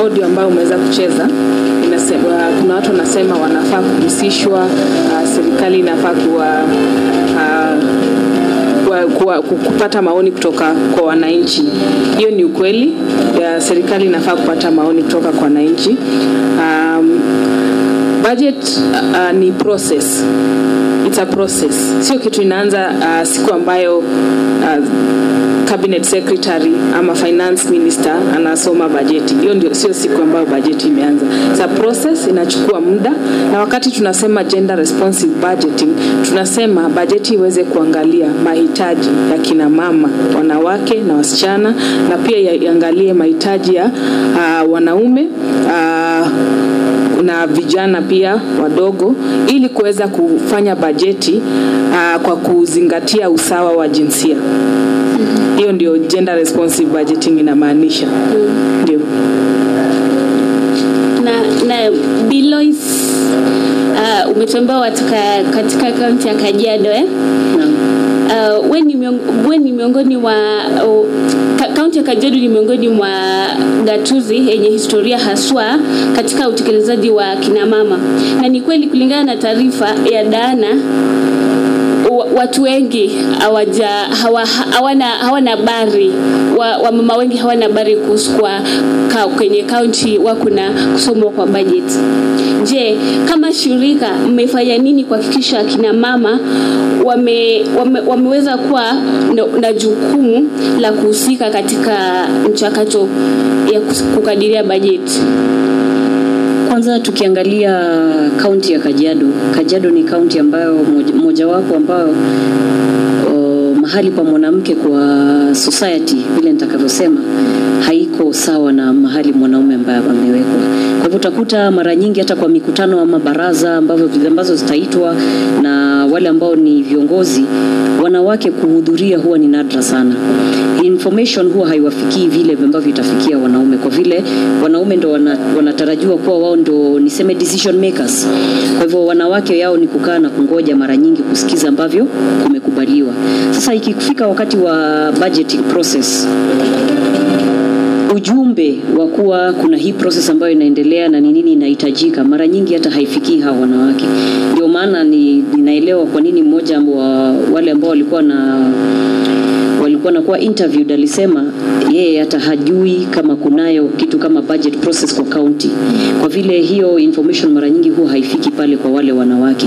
audio ambayo umeweza kucheza inasema kuna watu wanasema wanafaa kuhusishwa, serikali inafaa kupata maoni kutoka kwa wananchi. Hiyo ni ukweli. Serikali inafaa kupata maoni kutoka kwa wananchi. Budget ni process. It's a process. Sio kitu inaanza siku ambayo cabinet secretary ama finance minister anasoma bajeti. Hiyo ndio sio siku ambayo bajeti imeanza. It's a process, inachukua muda, na wakati tunasema gender responsive budgeting, tunasema bajeti iweze kuangalia mahitaji ya kina mama, wanawake na wasichana, na pia iangalie mahitaji ya wanaume na vijana pia wadogo, ili kuweza kufanya bajeti kwa kuzingatia usawa wa jinsia. Hiyo ndio gender responsive budgeting inamaanisha. Ndio. Na Bilois umetembea katika kaunti ya Kajiado wewe ni miongoni wa kaunti ya Kajiado ni miongoni mwa gatuzi yenye historia haswa katika utekelezaji wa kina mama. Na ni kweli kulingana na taarifa ya Dana, watu wengi hawana habari, wamama wengi hawana habari kuhusu kwenye kaunti kuna kusomwa kwa budget. Je, kama shirika mmefanya nini kuhakikisha kina mama wameweza kuwa na jukumu la kuhusika katika mchakato ya kukadiria bajeti? Kwanza tukiangalia kaunti ya Kajiado ni kaunti ambayo mojawapo ambayo mahali pa mwanamke kwa society vile nitakavyosema haiko sawa na mahali mwanaume ambaye amewekwa. Kwa hivyo utakuta mara nyingi hata kwa mikutano ama baraza ambazo zitaitwa na wale ambao ni viongozi, wanawake kuhudhuria huwa ni nadra sana. Information huwa haiwafikii vile ambavyo itafikia wanaume, kwa vile wanaume ndo wanatarajiwa kuwa wao ndo niseme decision makers. Kwa hivyo wanawake yao ni kukaa na kungoja mara nyingi kusikiza ambavyo kumekubaliwa. Sasa ikifika wakati wa budgeting process, ujumbe wa kuwa kuna hii process ambayo inaendelea na ni nini inahitajika, mara nyingi hata haifikii hao wanawake. Ndio maana ninaelewa kwa nini mmoja wa wale ambao walikuwa na kuwa interviewed alisema yeye hata hajui kama kunayo kitu kama budget process kwa county, kwa vile hiyo information mara nyingi huwa haifiki pale kwa wale wanawake.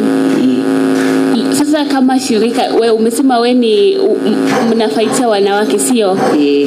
Sasa kama shirika, wewe umesema wewe ni mnafaitia wanawake, sio?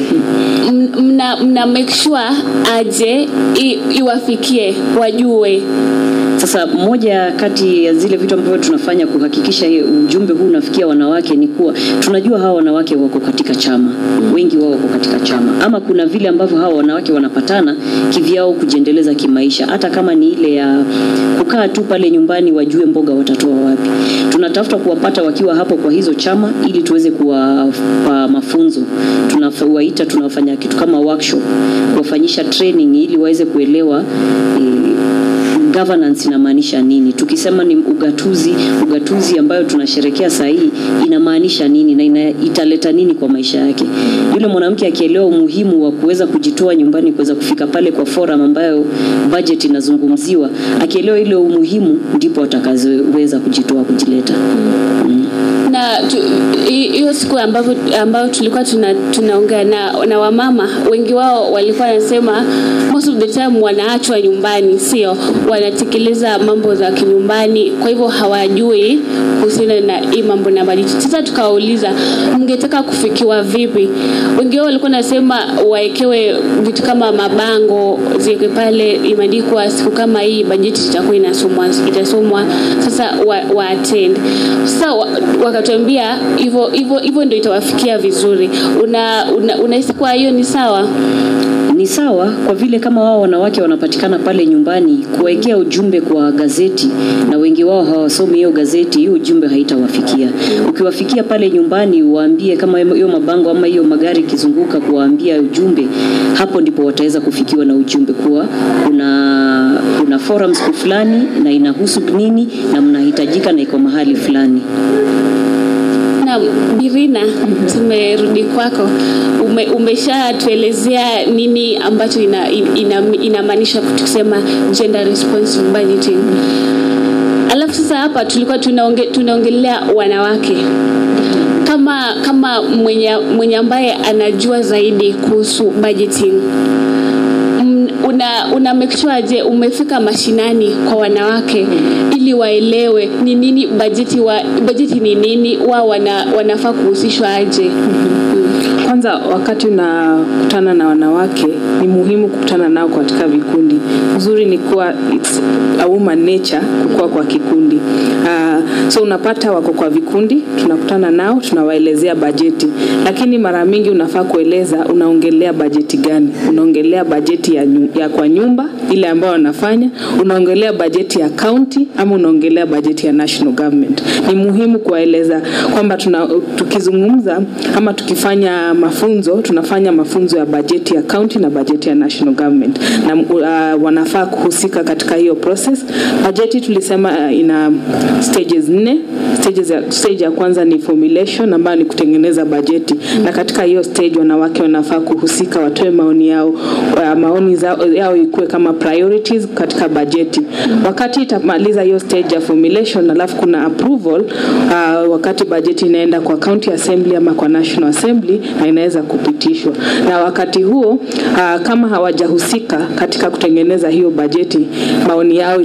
Mna make sure aje iwafikie wajue. Sasa moja kati ya zile vitu ambavyo tunafanya kuhakikisha ujumbe huu unafikia wanawake ni kuwa tunajua hawa wanawake wako katika chama, wengi wao wako katika chama, ama kuna vile ambavyo hawa wanawake wanapatana kivyao kujiendeleza kimaisha, hata kama ni ile ya kukaa tu pale nyumbani wajue mboga watatoa wapi. Tunatafuta kuwapata wakiwa hapo kwa hizo chama ili tuweze kuwapa mafunzo. Tunawaita, tunafanya kitu kama workshop, kuwafanyisha training ili waweze kuelewa governance inamaanisha nini. Tukisema ni ugatuzi ambayo tunasherehekea saa hii inamaanisha nini na italeta nini kwa maisha yake. Yule mwanamke akielewa umuhimu wa kuweza kujitoa nyumbani, kuweza kufika pale kwa forum ambayo budget inazungumziwa, akielewa ile umuhimu, ndipo atakazoweza kujitoa, kujileta. Na hiyo siku ambayo tulikuwa tunaongea na wamama, wengi wao walikuwa wanasema most of the time wanaachwa nyumbani, sio wanatekeleza mambo za kinyumbani, kwa hivyo hawajui kuhusiana na hii mambo na bajeti. Sasa tukauliza mngetaka kufikiwa vipi? Wengi wao walikuwa wanasema waekewe vitu kama mabango ziwekwe pale imeandikwa siku kama hii bajeti itakuwa itasomwa, sasa wa attend. Sasa wakatuambia hivyo ndio itawafikia vizuri. Unahisi kwa hiyo ni sawa? Ni sawa, kwa vile kama wao wanawake wanapatikana pale nyumbani, kuwekea ujumbe kwa gazeti na wengi wao hawasomi hiyo gazeti, hiyo ujumbe haitawafikia. Ukiwafikia pale nyumbani uwaambie kama hiyo mabango ama hiyo magari kizunguka, kuwaambia ujumbe, hapo ndipo wataweza kufikiwa na ujumbe kuwa kuna forums fulani na inahusu nini na mnahitajika na iko mahali fulani. Na Birina, tumerudi kwako. Umeshatuelezea nini ambacho inamaanisha kusema gender responsive budgeting. Alafu sasa hapa tulikuwa tunaongelea wanawake. Kama mwenye ambaye anajua zaidi kuhusu budgeting, una make sure je umefika mashinani kwa wanawake ili waelewe ni nini budgeti ni nini, wanafaa kuhusishwa aje? Kwanza wakati unakutana na wanawake ni muhimu kukutana nao katika vikundi. Uzuri ni kuwa it's a woman nature kukua kwa kikundi. So unapata wako kwa vikundi, tunakutana nao, tunawaelezea bajeti. Lakini mara mingi unafaa kueleza unaongelea bajeti gani? Unaongelea bajeti ya kwa nyumba ile ambayo wanafanya, unaongelea bajeti ya county ama unaongelea bajeti ya national government. Ni muhimu kuwaeleza kwamba tukizungumza ama tukifanya mafunzo, tunafanya mafunzo ya bajeti ya county na bajeti ya national government, na wanafaa kuhusika katika hiyo process. Bajeti tulisema ina stages 4. Stage ya kwanza ni formulation ambayo ni kutengeneza bajeti, na katika hiyo stage wanawake wanafaa kuhusika, watoe maoni yao, maoni yao ikuwe kama priorities katika bajeti. Wakati itamaliza hiyo stage ya formulation, alafu kuna approval, wakati bajeti inaenda kwa county assembly ama kwa national assembly na inaweza kupitishwa. Na wakati huo kama hawajahusika katika kutengeneza hiyo bajeti, maoni yao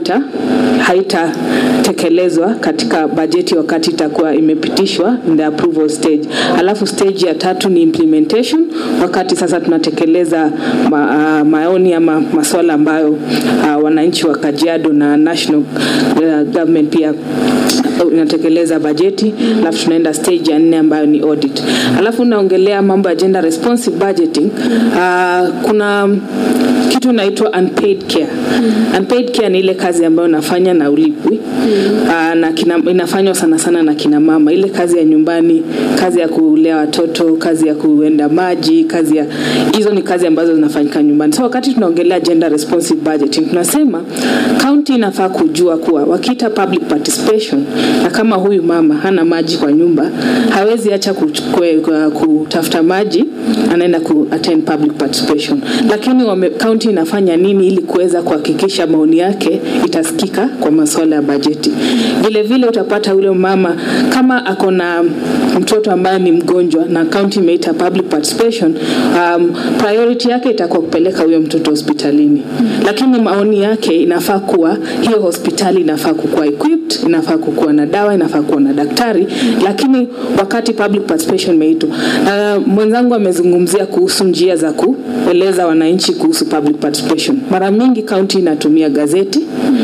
haitatekelezwa katika bajeti wakati itakuwa imepitishwa in the approval stage. Alafu stage ya 3 ni implementation, wakati sasa tunatekeleza maoni ama masuala ambayo wananchi wa Kajiado na national government pia inatekeleza bajeti. Alafu tunaenda stage ya 4 ambayo ni audit. Alafu naongelea mambo ya gender responsive budgeting. Kuna kitu inaitwa unpaid care. Unpaid care ni ile kazi ambayo nafanya na ulipwi. Na inafanywa sana sana na kina mama, ile kazi ya nyumbani, kazi ya kulea watoto, kazi ya kuenda maji, hizo ni kazi ambazo zinafanyika nyumbani. So wakati tunaongelea gender responsive budgeting, tunasema county inafaa kujua kuwa wakiita public participation, na kama huyu mama hana maji kwa nyumba, hawezi acha kutafuta maji, anaenda attend public participation. Lakini county inafanya nini ili kuweza kuhakikisha maoni yake itasikika kwa masuala ya bajeti? Vile vile utapata yule mama kama ako na mtoto ambaye ni mgonjwa na county imeita public participation, priority yake itakuwa kupeleka huyo mtoto hospitalini. Lakini maoni yake inafaa kuwa hiyo hospitali inafaa kuwa equipped, inafaa kuwa na dawa, inafaa kuwa na daktari. Lakini wakati public participation imeitwa, mwenzangu amezungumzia kuhusu njia za kueleza wananchi kuhusu public participation. Mara mingi county inatumia gazeti.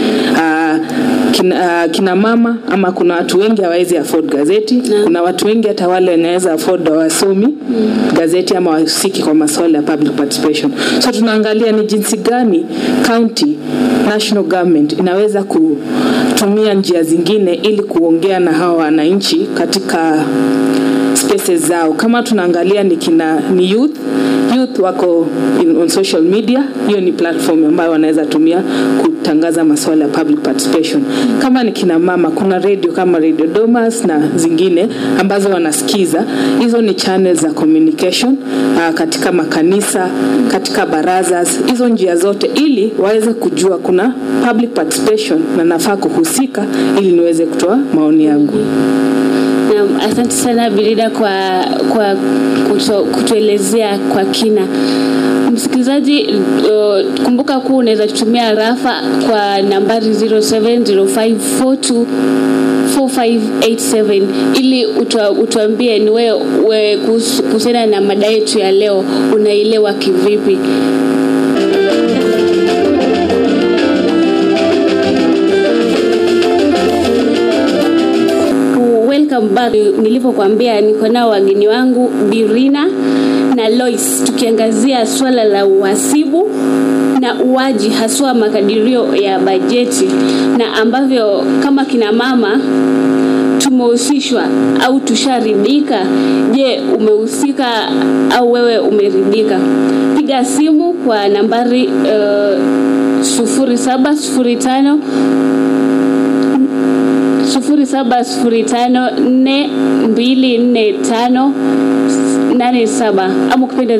Kina mama ama kuna watu wengi hawawezi afford gazeti. Kuna watu wengi hata wale wanaweza afford wasomi gazeti ama wasiki kwa masuala ya public participation. So tunaangalia ni jinsi gani county, national government inaweza kutumia njia zingine ili kuongea na hawa wananchi katika spaces zao. Kama tunaangalia ni youth wako on social media, hiyo ni platform ambayo wanaweza tumia kutangaza masuala ya public participation. Kama ni kina mama, kuna radio kama Radio Domas na zingine ambazo wanasikiza. Hizo ni channels za communication katika makanisa, katika barazas. Hizo njia zote ili waweze kujua kuna public participation na nafaa kuhusika ili niweze kutoa maoni yangu. Asante sana Birida kwa kutuelezea kwa kina. Msikilizaji, kumbuka kuwa unaweza kutumia rafa kwa nambari 0705424587 ili utuambie ni wewe kuhusiana na mada yetu ya leo unaelewa kivipi. Welcome back. Nilivyokuambia niko nao wageni wangu Birina na Lois, tukiangazia swala la uhasibu na uwaji haswa makadirio ya bajeti, na ambavyo kama kina mama tumehusishwa au tusharidika. Je, umehusika au wewe umeridika? Piga simu kwa nambari 0705 0705424587 ama kupenda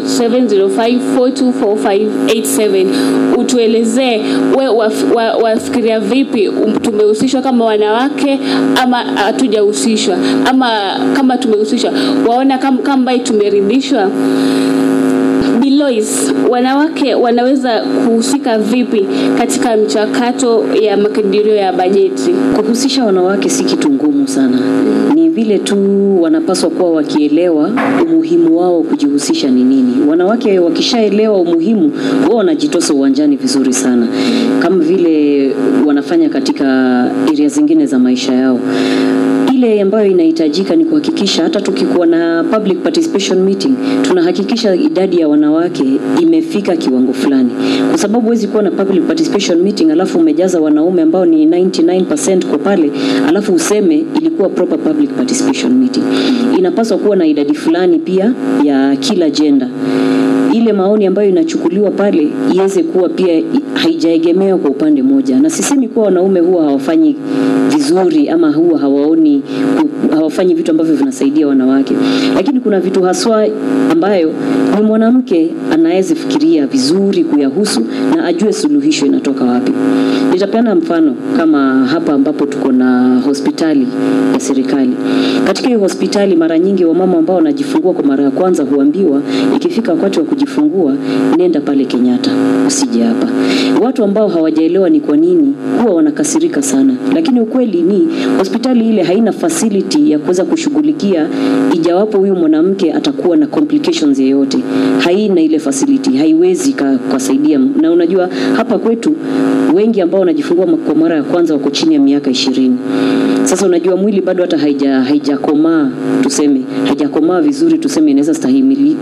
0705424587. Utuelezee wewe wafikiria vipi, tumehusishwa kama wanawake ama hatujahusishwa, ama kama tumehusishwa waona kama tumeridhishwa. Bilois, wanawake wanaweza kuhusika vipi katika mchakato ya makadirio ya bajeti? Kuhusisha wanawake si kitu ngumu sana. Ni vile tu wanapaswa kuwa wakielewa umuhimu wao kujihusisha ni nini. Wanawake wakishaelewa umuhimu, wao wanajitosa uwanjani vizuri sana. Kama vile wanafanya katika area zingine za maisha yao. Ile ambayo inahitajika ni kuhakikisha hata tukikuwa na public participation meeting, tunahakikisha idadi ya wanawake imefika kiwango fulani. Kwa sababu huwezi kuwa na public participation meeting alafu umejaza wanaume ambao ni 99% kwa pale, alafu useme ilikuwa proper public participation meeting. Inapaswa kuwa na idadi fulani pia ya kila gender. Ile maoni ambayo inachukuliwa pale iweze kuwa pia haijaegemea kwa upande moja. Na sisemi kuwa wanaume huwa hawafanyi vizuri ama huwa hawafanyi vitu ambavyo vinasaidia wanawake, lakini kuna vitu haswa ambayo ni mwanamke anaweza fikiria vizuri kuyahusu na ajue suluhisho inatoka wapi. Nitapeana mfano kama hapa ambapo tuko na hospitali ya serikali. Katika hiyo hospitali mara nyingi wamama ambao wanajifungua kwa mara ya kwanza huambiwa ikifika wakati wa kujifungua nenda pale Kenyatta, usije hapa. Watu ambao hawajaelewa ni kwa nini huwa wanakasirika sana, lakini ukweli ni hospitali ile haina facility ya kuweza kushughulikia ijawapo huyu mwanamke atakuwa na complications yoyote. Haina ile facility, haiwezi kusaidia. Na unajua hapa kwetu wengi ambao wanajifungua kwa mara ya kwanza wako chini ya miaka 20. Sasa unajua mwili bado hata haijakomaa, tuseme haijakomaa vizuri, tuseme inaweza stahimili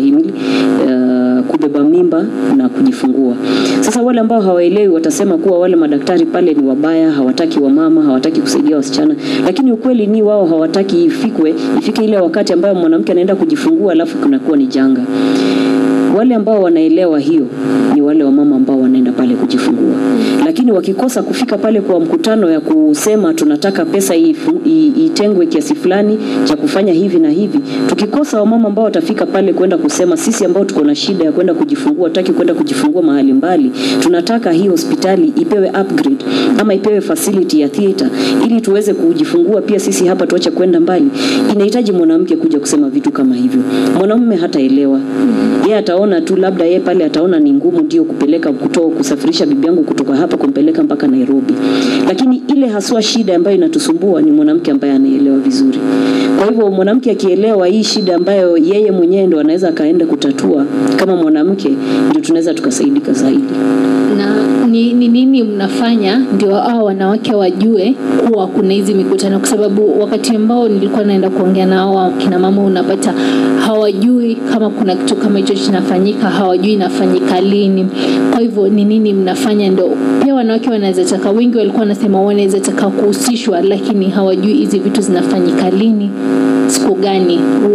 kubeba mimba na kujifungua. Sasa wale ambao hawaelewi watasema kuwa wale madaktari pale ni wabaya, hawataki wamama, hawataki kusaidia wasichana, lakini ukweli ni wao hawataki ifike ile wakati ambayo mwanamke anaenda kujifungua alafu kunakuwa ni janga. Wale ambao wanaelewa hiyo ni wale wamama ambao wanaenda pale kujifungua. Lakini wakikosa kufika pale kwa mkutano ya kusema tunataka pesa itengwe kiasi fulani cha kufanya hivi na hivi, tukikosa wamama ambao watafika pale kwenda kusema sisi ambao tuko na shida ya kwenda kujifungua, tutaki kwenda kujifungua mahali mbali, tunataka hii hospitali ipewe upgrade ama ipewe facility ya theater ili tuweze kujifungua pia sisi hapa, tuache kwenda mbali. Inahitaji mwanamke kuja kusema vitu kama hivyo. Mwanamume hataelewa. Yeye ataona tu labda yeye pale ataona ni ngumu ndio kusafirisha bibi yangu kutoka hapa kumpeleka mpaka Nairobi. Lakini ile haswa shida ambayo inatusumbua ni mwanamke ambaye anaelewa vizuri. Kwa hivyo mwanamke akielewa hii shida ambayo yeye mwenyewe ndo anaweza kaenda kutatua kama mwanamke, ndio tunaweza tukasaidika zaidi. Na ni nini mnafanya ndio hao wanawake wajue kuwa kuna hizi mikutano? Kwa sababu wakati ambao nilikuwa naenda kuongea na hao kina mama unapata hawajui kama kuna kitu kama hicho kinafanyika, hawajui inafanyika lini. Kwa hivyo ni nini mnafanya ndio pia wanawake wanaweza taka, wengi walikuwa wanasema wanaweza taka kuhusishwa lakini hawajui hizi vitu zinafanyika lini, siku gani.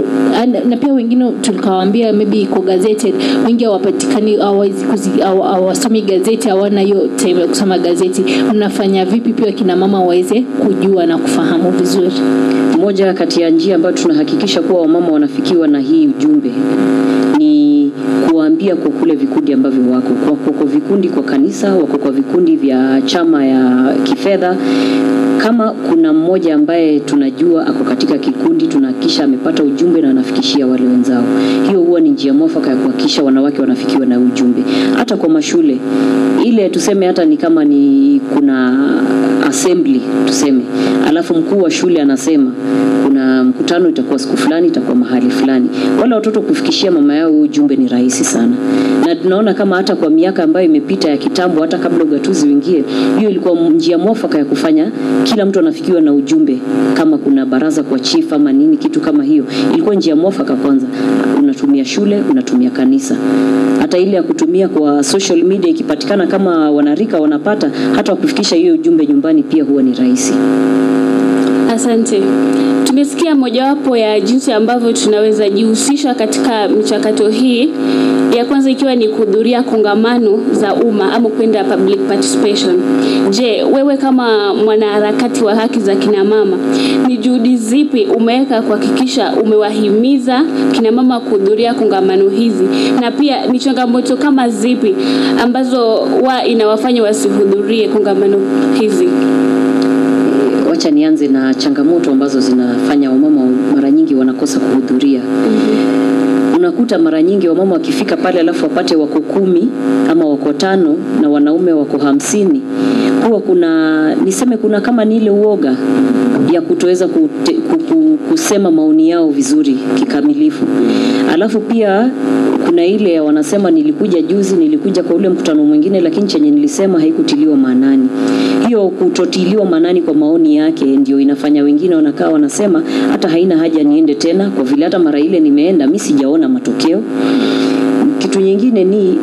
Na pia wengine tulikawaambia maybe iko gazetted, wengi hawapatikani, hawasomi gazeti, hawana hiyo time ya kusoma gazeti. Unafanya vipi pia kina mama waweze kujua na kufahamu vizuri? Moja kati ya njia ambayo tunahakikisha kuwa wamama wanafikiwa na hii ujumbe ni kuambia kwa kule vikundi ambavyo wako kwa vikundi kwa kanisa, wako kwa vikundi vya chama ya kifedha. Kama kuna mmoja ambaye tunajua ako katika kikundi, tunahakikisha amepata ujumbe na anafikishia wale wenzao. Hiyo huwa ni njia mwafaka ya kuhakikisha wanawake wanafikiwa na ujumbe. Hata kwa mashule ile tuseme hata ni kama ni kuna assembly tuseme, alafu mkuu wa shule anasema kuna mkutano itakuwa siku fulani, itakuwa mahali fulani, wale watoto kufikishia mama yao ujumbe ni rahisi sana. Na tunaona kama hata kwa miaka ambayo imepita ya kitambo, hata kabla ugatuzi uingie, hiyo ilikuwa njia mwafaka ya kufanya kila mtu anafikiwa na ujumbe. Kama kuna baraza kwa chief ama nini kitu kama hiyo, ilikuwa njia mwafaka. Kwanza unatumia shule, unatumia kanisa. Hata ile ya kutumia kwa social media ikipatikana, kama wanarika wanapata, hata kufikisha hiyo ujumbe nyumbani pia huwa ni rahisi. Asante. Tumesikia mojawapo ya jinsi ambavyo tunaweza jihusisha katika mchakato hii Ya kwanza ikiwa ni kuhudhuria kongamano za umma ama kwenda public participation. Je, wewe kama mwanaharakati wa haki za kina mama, ni juhudi zipi umeweka kuhakikisha umewahimiza kina mama kuhudhuria kongamano hizi, na pia ni changamoto kama zipi ambazo inawafanya wasihudhurie kongamano hizi? Wacha nianze na changamoto ambazo zinafanya wamama mara nyingi wanakosa kuhudhuria. Unakuta mara nyingi wamama wakifika pale alafu wapate wako 10 ama wako 5 na wanaume wako 50, huwa kuna kama ni ile uoga ya kutoweza kusema maoni yao vizuri kikamilifu. Alafu pia kuna ile wanasema nilikuja juzi, nilikuja kwa ule mkutano mwingine, lakini chenye nilisema haikutiliwa maanani. Hiyo kutotiliwa maanani kwa maoni yake ndio inafanya wengine wanakaa wanasema hata haina haja niende tena, kwa vile hata mara ile nimeenda mimi sijaona matokeo. Kitu nyingine ni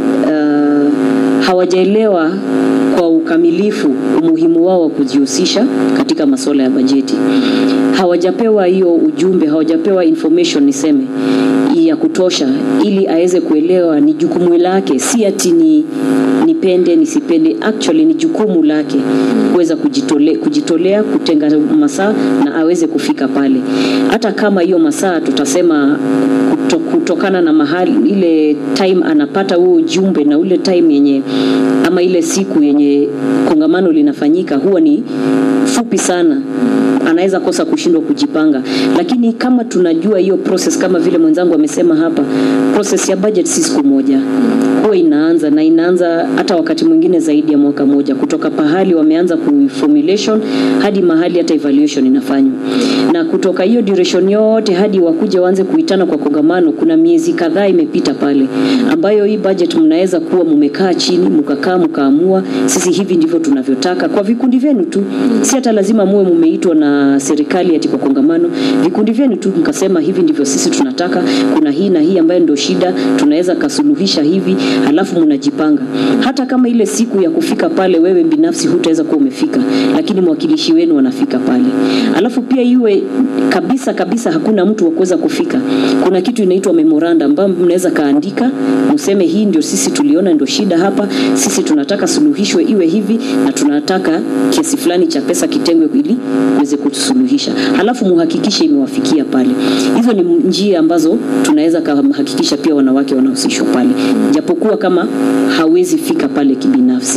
hawajaelewa kwa ukamilifu umuhimu wao wa kujihusisha katika masuala ya bajeti. Hawajapewa hiyo ujumbe, hawajapewa information niseme ya kutosha ili aweze kuelewa ni jukumu lake, si ati nipende nisipende, actually ni jukumu lake kuweza kujitolea kutenga masaa na aweze kufika pale. Hata kama hiyo masaa tutasema kutokana na mahali ile time anapata huo ujumbe na ule time yenye ama ile siku yenye kongamano linafanyika huwa ni fupi sana, anaweza kosa kushindwa kujipanga. Lakini kama tunajua hiyo process, kama vile mwenzangu amesema hapa, process ya budget si siku moja, huwa inaanza hata wakati mwingine zaidi ya mwaka moja, kutoka pahali wameanza formulation hadi mahali hata evaluation inafanywa. Na kutoka hiyo duration yote hadi wakuja waanze kuitana kwa kongamano, kuna miezi kadhaa imepita pale, ambayo hii budget mnaweza kuwa mmekaa chini mkaamua sisi hivi ndivyo tunavyotaka kwa vikundi vyenu tu, si hata lazima muwe mmeitwa na serikali ati kwa kongamano. Vikundi vyenu tu mkasema hivi ndivyo sisi tunataka, kuna hii na hii ambayo ndio shida, tunaweza kasuluhisha hivi, halafu mnajipanga. Hata kama ile siku ya kufika pale wewe binafsi hutaweza kuwa umefika, lakini mwakilishi wenu wanafika pale. Halafu pia iwe kabisa hakuna mtu wa kuweza kufika, kuna kitu inaitwa memorandum ambayo mnaweza kaandika mseme hii ndio sisi tuliona ndio shida hapa, sisi tunataka suluhishwe iwe hivi na tunataka kiasi fulani cha pesa kitengwe ili uweze kusuluhisha. Halafu muhakikishe imewafikia pale. Hizo ni njia ambazo tunaweza kuhakikisha pia wanawake wanahusishwa pale, japokuwa kama hawezi fika pale kibinafsi.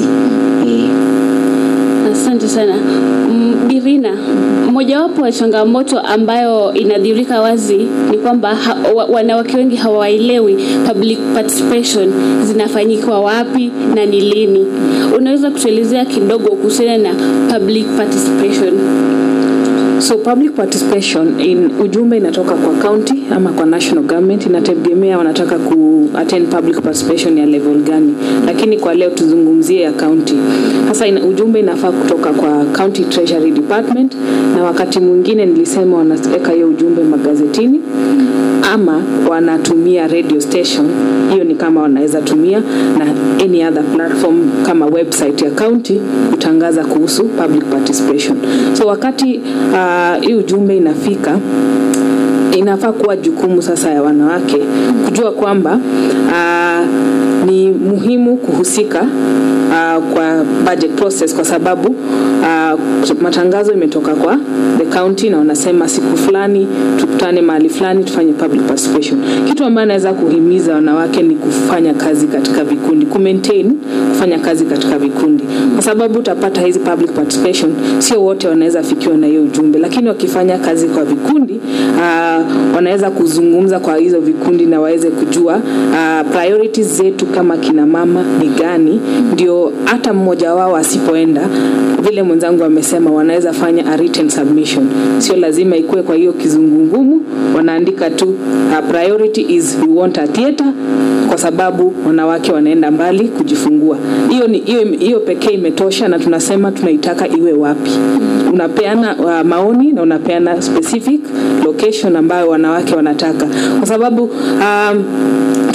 Asante sana. Irina, mojawapo wa changamoto ambayo inadhihirika wazi ni kwamba wanawake wengi hawaelewi public participation zinafanyika wapi na ni lini. Unaweza kutuelezea kidogo kuhusiana na public participation? So public participation ujumbe inatoka kwa county ama kwa national government, inategemea wanataka attend public participation ya level gani, lakini kwa leo tuzungumzie ya county. Hasa ujumbe inafaa kutoka kwa county treasury department, na wakati mwingine nilisema wanaweka hiyo ujumbe magazetini ama wanatumia radio station. Hiyo ni kama wanaweza tumia na any other platform kama website ya county kutangaza kuhusu public participation. So wakati hii ujumbe inafika, inafaa kuwa jukumu sasa ya wanawake kujua kwamba ni muhimu kuhusika kwa budget process, kwa sababu matangazo imetoka kwa the county na wanasema siku fulani tukutane mahali fulani tufanye public participation. Kitu ambacho naweza kuhimiza wanawake ni kufanya kazi katika vikundi, kufanya kazi katika vikundi, kwa sababu utapata hizi public participation sio wote wanaweza fikiwa na hiyo ujumbe, lakini wakifanya kazi kwa vikundi wanaweza kuzungumza kwa hizo vikundi na waweze kujua priorities zetu kama kina mama ni gani, ndio hata mmoja wao asipoenda, vile mwenzangu amesema, wanaweza fanya a written submission. Sio lazima ikue kwa hiyo kizungungumu, wanaandika tu priority is we want a theater, kwa sababu wanawake wanaenda mbali kujifungua. Hiyo pekee imetosha, na tunasema tunaitaka iwe wapi. Unapeana maoni na unapeana specific location ambayo wanawake wanataka, kwa sababu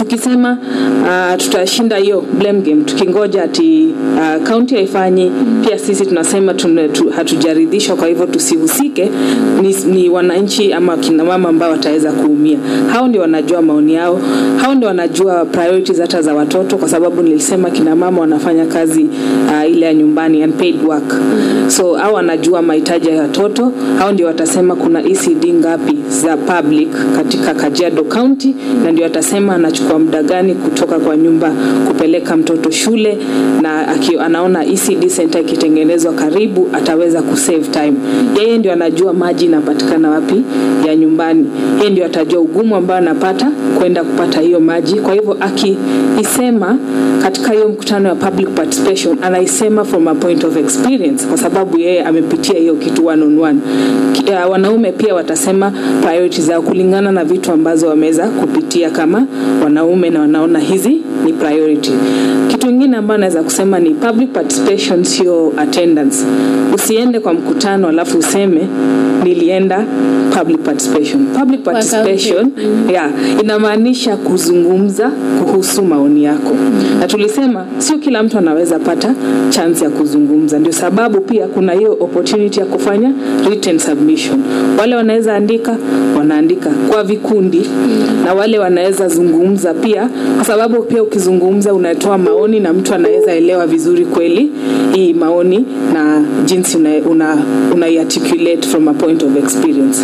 tukisema tutashinda hiyo blame game, tukingoja ati county haifanyi, pia sisi tunasema hatujaridhishwa, kwa hivyo tusihusike, ni wananchi ama kina mama ambao wataweza kuumia. Hao ndio wanajua maoni yao, hao ndio wanajua priorities hata za watoto, kwa sababu nilisema kina mama wanafanya kazi ile ya nyumbani, unpaid work. So hao wanajua mahitaji ya watoto, hao ndio watasema kuna ECD ngapi za public katika Kajiado County, na ndio watasema anachukua muda gani kutoka kwa nyumba kupeleka mtoto shule, na anaona ECD center ikitengenezwa karibu ataweza kusave time. Yeye ndio anajua maji inapatikana wapi ya nyumbani, yeye ndio atajua ugumu ambao anapata kwenda kupata hiyo maji. Kwa hivyo akiisema katika hiyo mkutano wa public participation, anaisema from a point of experience, kwa sababu yeye amepitia hiyo kitu one on one. Wanaume pia watasema priorities zao kulingana na vitu ambazo wameweza kupitia kama wanaume, na wanaona hizi ni priority. Kitu kingine ambacho naweza kusema ni public participation sio attendance. Usiende kwa mkutano alafu useme nilienda public participation. Public participation inamaanisha kuzungumza kuhusu maoni yako. Na tulisema sio kila mtu anaweza pata chance ya kuzungumza. Ndio sababu pia kuna hiyo opportunity ya kufanya written submission. Wale wanaweza andika, wanaandika kwa vikundi, na wale wanaweza zungumza pia, kwa sababu pia ukizungumza unatoa maoni na mtu anaweza elewa vizuri kweli hii maoni na jinsi una articulate from a point of experience.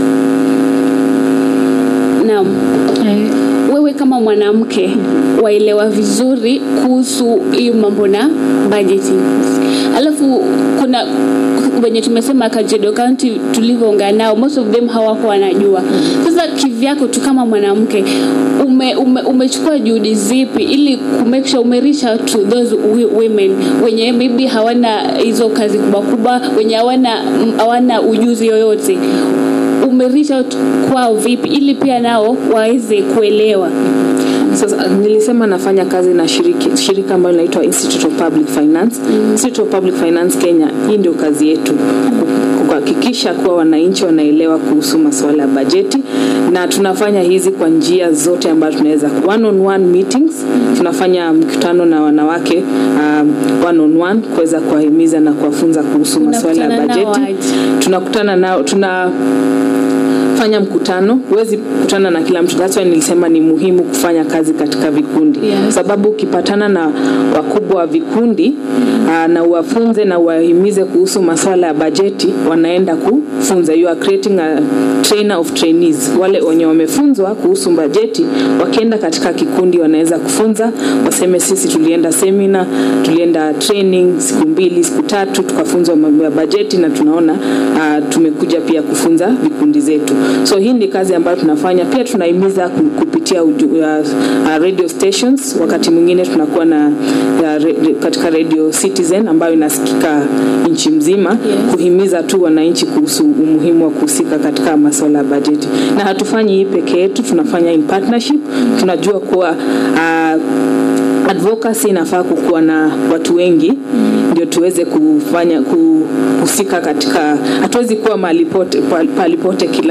Naam. Wewe kama mwanamke waelewa vizuri kuhusu hiyo mambo na budgeting. Alafu kuna wenye tumesema Kajiado County tulivyoongea nao, most of them hawako wanajua. Sasa kivyako tu kama mwanamke umechukua juhudi zipi ili kumake sure umerisha to those women wenye maybe hawana hizo kazi kubwa, wenye hawana ujuzi yoyote, umerisha kwao vipi ili pia nao waweze kuelewa? Sasa nilisema nafanya kazi na shirika ambalo linaitwa Institute of Public Finance. Institute of Public Finance Kenya, hii ndio kazi yetu, kuhakikisha kuwa wananchi wanaelewa kuhusu masuala ya bajeti, na tunafanya hizi kwa njia zote ambazo tunaweza. One on one meetings, tunafanya mkutano na wanawake one on one kuweza kuwahimiza na kuwafunza kuhusu masuala ya bajeti. Tunakutana nao, fanya mkutano, huwezi kukutana na kila mtu. That's why nilisema ni muhimu kufanya kazi katika vikundi. Sababu ukipatana na wakubwa wa vikundi na uwafunze na uwahimize kuhusu masuala ya bajeti, wanaenda kufunza. You are creating a trainer of trainees. Wale wenye wamefunzwa kuhusu bajeti wakienda katika kikundi wanaweza kufunza, waseme sisi tulienda seminar, tulienda training siku 2 siku 3 tukafunzwa mambo ya bajeti, na tunaona tumekuja pia kufunza vikundi zetu. So hii ni kazi ambayo tunafanya. Pia tunahimiza kupitia radio stations. Wakati mwingine tunakuwa na katika Radio Citizen ambayo inasikika nchi mzima, kuhimiza tu wananchi kuhusu umuhimu wa kuhusika katika masuala ya bajeti. Na hatufanyi hii peke yetu, tunafanya in partnership. Tunajua kuwa advocacy inafaa kuwa na watu wengi ndio tuweze kufanya kuhusika katika, hatuwezi kuwa palipote kila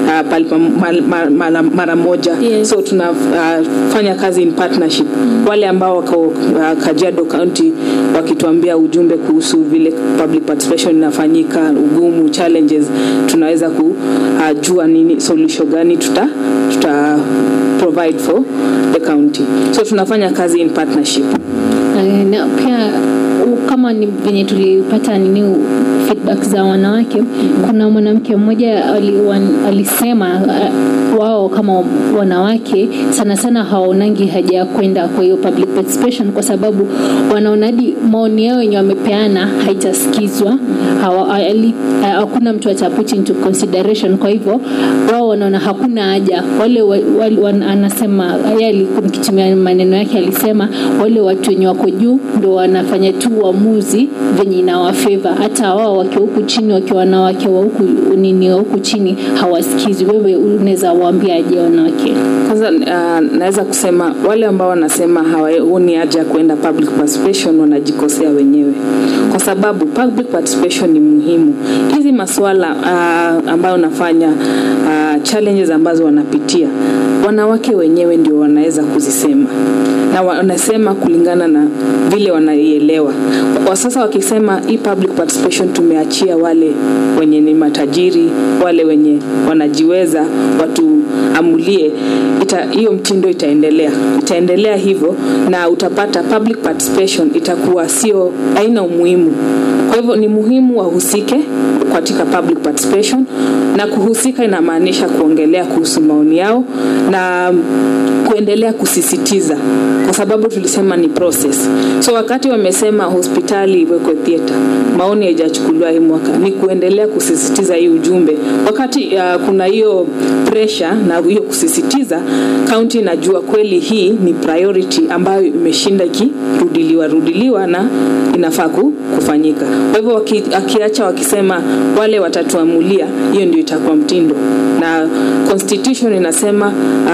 mara moja. So tunafanya kazi in partnership. Wale ambao wako Kajiado County wakituambia ujumbe kuhusu vile public participation inafanyika, ugumu, challenges, tunaweza kujua nini solution gani tuta provide for the county. So tunafanya kazi in partnership. Na pia kama ni venye tulipata feedback za wanawake, kuna mwanamke mmoja alisema wao kama wanawake sana sana hawaonangi haja ya kwenda kwa hiyo public participation, kwa sababu wanaonadi maoni yao yenye wamepeana haitasikizwa, hakuna mtu ataput into consideration. Kwa hivyo wao wanaona hakuna haja. Wale anasema yeye alikitumia maneno yake, alisema wale watu wenye wako juu ndio wanafanya tu uamuzi maamuzi venye inawafavor. Hata wao wakiwa huku chini, wakiwa wanawake wa huku nini huku chini hawasikizi. Wewe unaweza waambia aje wanawake? Kwanza naweza kusema wale ambao wanasema hawaoni haja kwenda public participation wanajikosea wenyewe, kwa sababu public participation ni muhimu. Hizi masuala ambayo nafanya challenges ambazo wanapitia, wanawake wenyewe ndio wanaweza kuzisema, na wanasema kulingana na vile wanaielewa. Kwa sasa wakisema hii public participation tumeachia wale wenye ni matajiri, wale wenye wanajiweza, watu amulie, hiyo mtindo itaendelea hivyo, na utapata public participation itakuwa sio haina umuhimu. Kwa hivyo ni muhimu wahusike katika public participation, na kuhusika inamaanisha kuongelea kuhusu maoni yao na kuendelea kusisitiza, kwa sababu tulisema ni process. So wakati wamesema hospitali iwekwe theater, maoni haijachukuliwa hii mwaka, ni kuendelea kusisitiza hii ujumbe. Wakati kuna hiyo pressure na hiyo kusisitiza, county inajua kweli hii ni priority ambayo imeshinda ikirudiliwa na inafaa kufanyika. Kwa hivyo wakiacha wakisema wale watatuamulia, hiyo ndio itakuwa mtindo. Na constitution inasema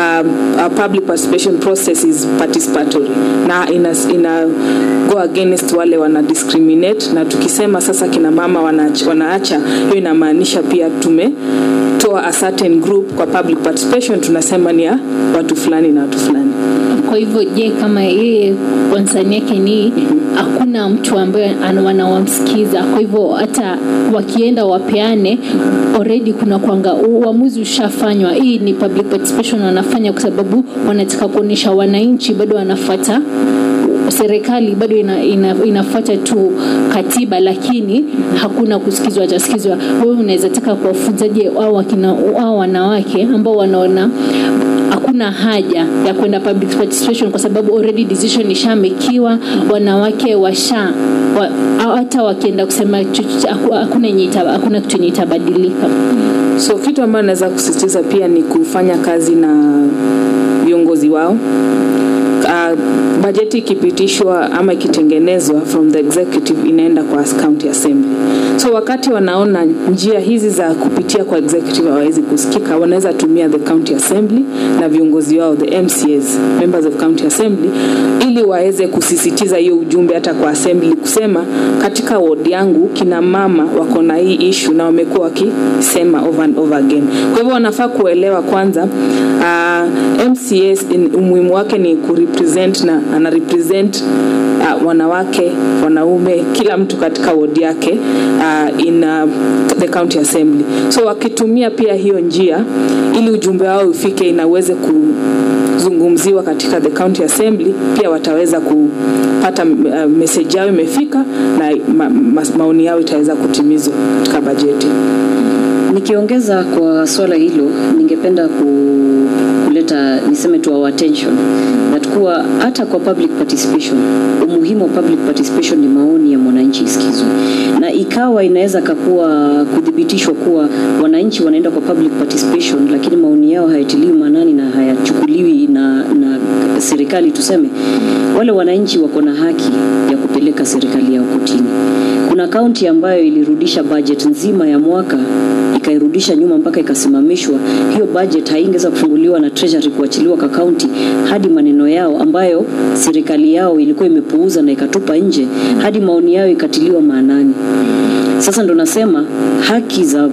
public participation process is participatory, na ina go against wale wana discriminate. Na tukisema sasa kina mama wanaacha, hiyo inamaanisha pia tumetoa a certain group kwa public participation, tunasema ni ya watu fulani na watu fulani. Kwa hivyo je, kama yeye concern yake ni hakuna mtu ambaye wanawamsikiza, kwa hivyo hata wakienda wapeane already kuna kwanga uamuzi ushafanywa, hii ni public participation wanafanya kwa sababu wanataka kuonesha wananchi bado wanafuata serikali, bado inafuata tu katiba, lakini hakuna kusikizwa. Wewe unaweza taka kuwafunzaje au wanawake ambao wanaona hakuna haja ya kwenda public participation kwa sababu already decision ishamekiwa, wanawake hata wakienda kusema hakuna kitu itabadilika. So kitu ambacho naweza kusisitiza pia ni kufanya kazi na viongozi wao. Bajeti ikipitishwa ama ikitengenezwa from the executive inaenda kwa county assembly. So wakati wanaona njia hizi za kupitia kwa executive hawezi kusikika, wanaweza tumia the county assembly na viongozi wao, the MCAs, members of county assembly, ili waweze kusisitiza hiyo ujumbe hata kwa assembly, kusema katika ward yangu kina mama wako na hii issue na wamekuwa wakisema over and over again. Kwa hivyo wanafaa kuelewa kwanza MCAs umuhimu wake ni kurepresent, na ana represent wanawake, wanaume, kila mtu katika ward yake in the county assembly. So wakitumia pia hiyo njia ili ujumbe wao ufike, inaweze kuzungumziwa katika the county assembly, pia wataweza kupata message yao imefika na maoni yao itaweza kutimizwa katika bajeti. Nikiongeza kwa swala hilo, ningependa kuleta niseme to our attention that kuwa hata kwa public participation, umuhimu wa public participation ni maoni ya mwananchi isikizwe, na ikawa inaweza kuwa kudhibitishwa kuwa wananchi wanaenda kwa public participation lakini maoni yao hayatiliwi maanani na hayachukuliwi na serikali. Tuseme wale wananchi wako na haki ya kupeleka serikali yao kotini. Kuna kaunti ambayo ilirudisha budget nzima ya mwaka ikairudisha nyuma mpaka ikasimamishwa. Hiyo budget haingeweza kufunguliwa na treasury kuachiliwa kwa county hadi maneno yao ambayo serikali yao ilikuwa imepuuza na ikatupa nje, hadi maoni yao ikatiliwa maanani. Sasa ndo nasema haki za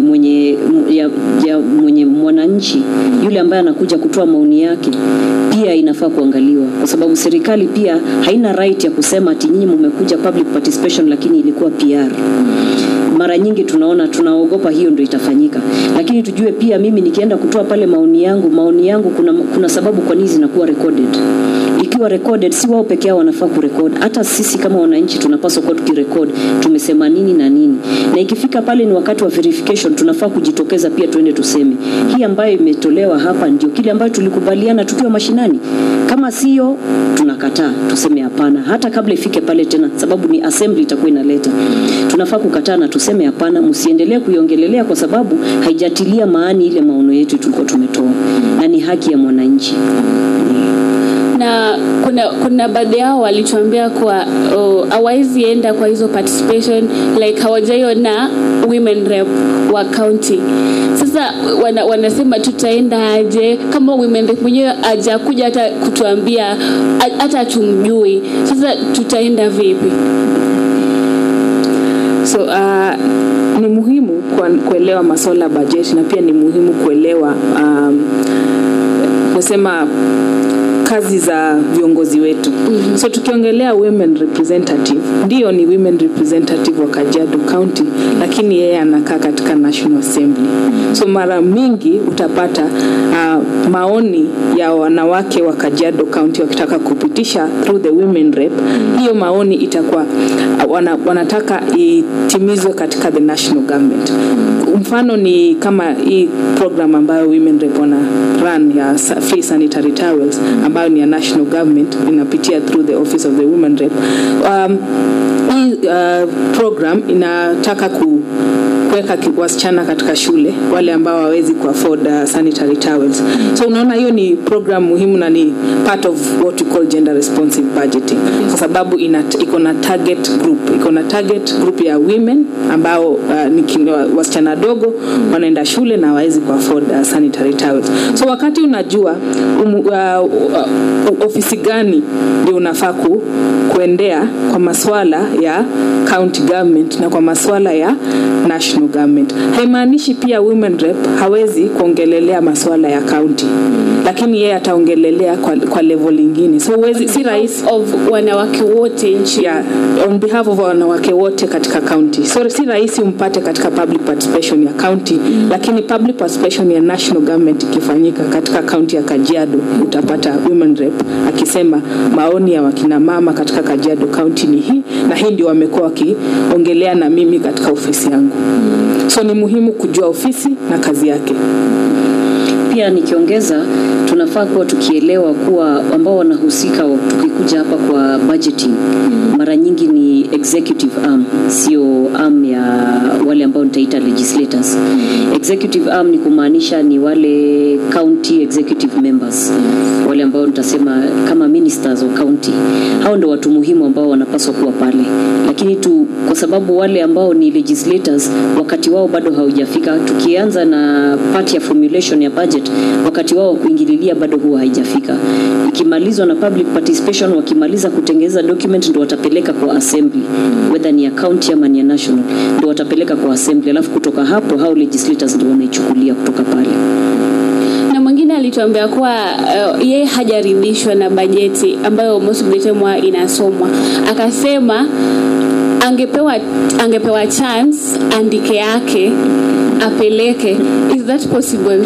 mwenye mwananchi yule ambaye anakuja kutoa maoni yake pia inafaa kuangaliwa, kwa sababu serikali pia haina right ya kusema ati nyinyi mmekuja public participation lakini ilikuwa PR. Mara nyingi tunaogopa hiyo ndio itafanyika, lakini tujue pia mimi nikienda kutoa pale maoni yangu kuna sababu kwa nini zinakuwa recorded. Ikiwa recorded, si wao pekee yao wanafaa kurecord, hata sisi kama wananchi tunapaswa kwa tukirecord tumesema nini na nini, na ikifika pale ni wakati wa verification tunafaa kujitokeza pia tuende tuseme hii ambayo imetolewa hapa ndio kile ambayo tulikubaliana tukiwa mashinani. Kama sio tunakataa, tuseme hapana hata kabla ifike pale tena, sababu ni assembly itakuwa inaleta. Tunafaa kukataa na tuseme hapana, msiendelee kuiongelelea kwa sababu haijatilia maana ile maono yetu tulikuwa tumetoa, na ni haki ya mwananchi. Na kuna baadhi yao walituambia kwa hawaizi enda kwa hizo participation, like hawajaiona women rep wa county. Sasa wanasema tutaenda aje kama women rep mwenyewe hajakuja hata kutuambia, hata tumjui. Sasa tutaenda vipi? So ni muhimu kuelewa masuala ya budget, na pia ni muhimu kuelewa kusema kazi za viongozi wetu. So tukiongelea women representative, ndio ni women representative wa Kajiado County, lakini yeye anakaa katika National Assembly. So mara mingi utapata maoni ya wanawake wa Kajiado County wakitaka kupitisha through the women rep, hiyo maoni itakuwa wanataka itimizwe katika the national government. Mfano ni kama hii program ambayo women rep wana run ya free sanitary towels ambayo ni ya national government, inapitia through the office of the women rep. Hii program inataka kuweka wasichana katika shule wale ambao hawezi kuafford sanitary towels. So unaona hiyo ni program muhimu na ni part of what we call gender responsive budgeting, kwa sababu iko na target group ya women ambao ni wasichana dogo wanaenda shule na hawezi kuafford sanitary towels. So wakati unajua ofisi gani ndio unafaa kuendea kwa masuala ya county government na kwa masuala ya national government, haimaanishi pia women rep hawezi kuongelelea masuala ya county, lakini yeye ataongelelea kwa level nyingine. So si rahisi of wanawake wote nchi, yeah, on behalf of wanawake wote katika county. So si rahisi umpate katika public participation ya county, lakini public participation ya national government ikifanyika katika county ya Kajiado, utapata women rep akisema maoni ya wakina mama katika Kajiado County ni hii, na hii ndio wamekuwa wakiongelea na mimi katika ofisi yangu. So ni muhimu kujua ofisi na kazi yake. Pia nikiongeza, tunafaa kuwa tukielewa kuwa ambao wanahusika tukikuja hapa kwa budgeting mara nyingi ni executive arm, sio arm ya wale ambao nitaita legislators. Executive arm ni kumaanisha ni wale county executive members, wale ambao nitasema kama ministers wa county. Hao ndio watu muhimu ambao wanapaswa kuwa pale, lakini kwa sababu wale ambao ni legislators wakati wao bado haujafika, tukianza na part ya formulation ya budget, wakati wao kuingililia bado huwa haijafika. Ikimalizwa na public participation, wakimaliza kutengeneza document ndio watapeleka kwa assembly, whether ni ya county ama ni ya national, ndio watapeleka kwa assembly, alafu kutoka hapo hao legislators ndio wanaichukulia kutoka pale. Na mwingine alituambia kuwa yeye hajaridhishwa na bajeti ambayo most of the time inasomwa. Akasema angepewa chance andike yake apeleke. Is that possible?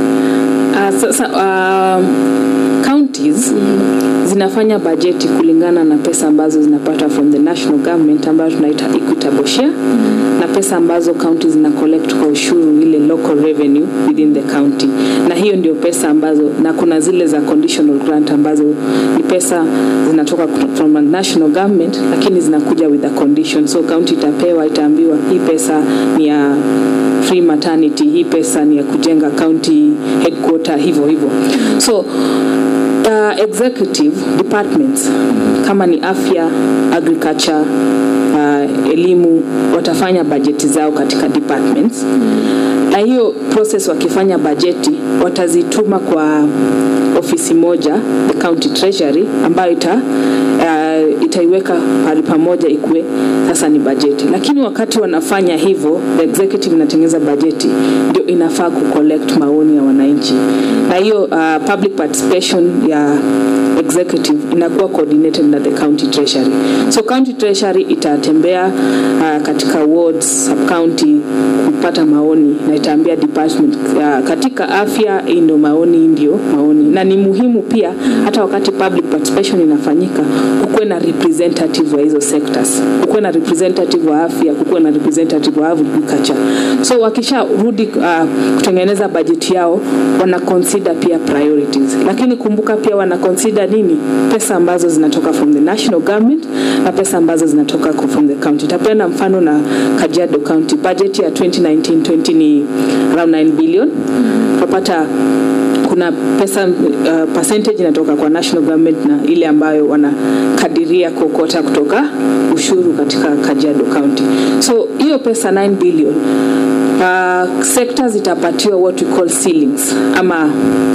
Counties zinafanya bajeti kulingana na pesa ambazo zinapata from the national government ambayo tunaita equitable share, na pesa ambazo counties zina collect kwa ushuru, ile local revenue within the county. Na hiyo ndio pesa ambazo, na kuna zile za conditional grant ambazo ni pesa zinatoka from the national government lakini zinakuja with a condition. So county itaambiwa hii pesa ni ya free maternity, hii pesa ni ya kujenga county headquarter, hivyo. So executive departments kama ni afya, agriculture, elimu watafanya bajeti zao katika departments. Na hiyo process wakifanya bajeti watazituma kwa ofisi moja, the county treasury, ambayo itaiweka pale pamoja ikue sasa ni bajeti. Lakini wakati wanafanya hivyo, the executive inatengeneza bajeti, ndio inafaa kucollect maoni ya wananchi. Na hiyo public participation ya executive inakuwa coordinated na the county treasury. So county treasury itatembea katika wards, sub county kupata maoni, na itaambia department katika afya ndio maoni. Na ni muhimu pia hata wakati public participation inafanyika kukuwe na representative wa hizo sectors, kukuwe na representative wa afya, kukuwe na representative wa agriculture. So wakisha rudi kutengeneza budget yao, wana consider pia priorities, lakini kumbuka pia wana consider nini? Pesa ambazo zinatoka from the national government na pesa ambazo zinatoka from the county. Tapenda mfano na Kajiado County budget ya 2019-20 ni around 9 billion. Tupata kuna pesa percentage inatoka kwa national government na ile ambayo wanakadiria kokota kutoka ushuru katika Kajiado County. So hiyo pesa 9 billion sectors itapatiwa what we call ceilings ama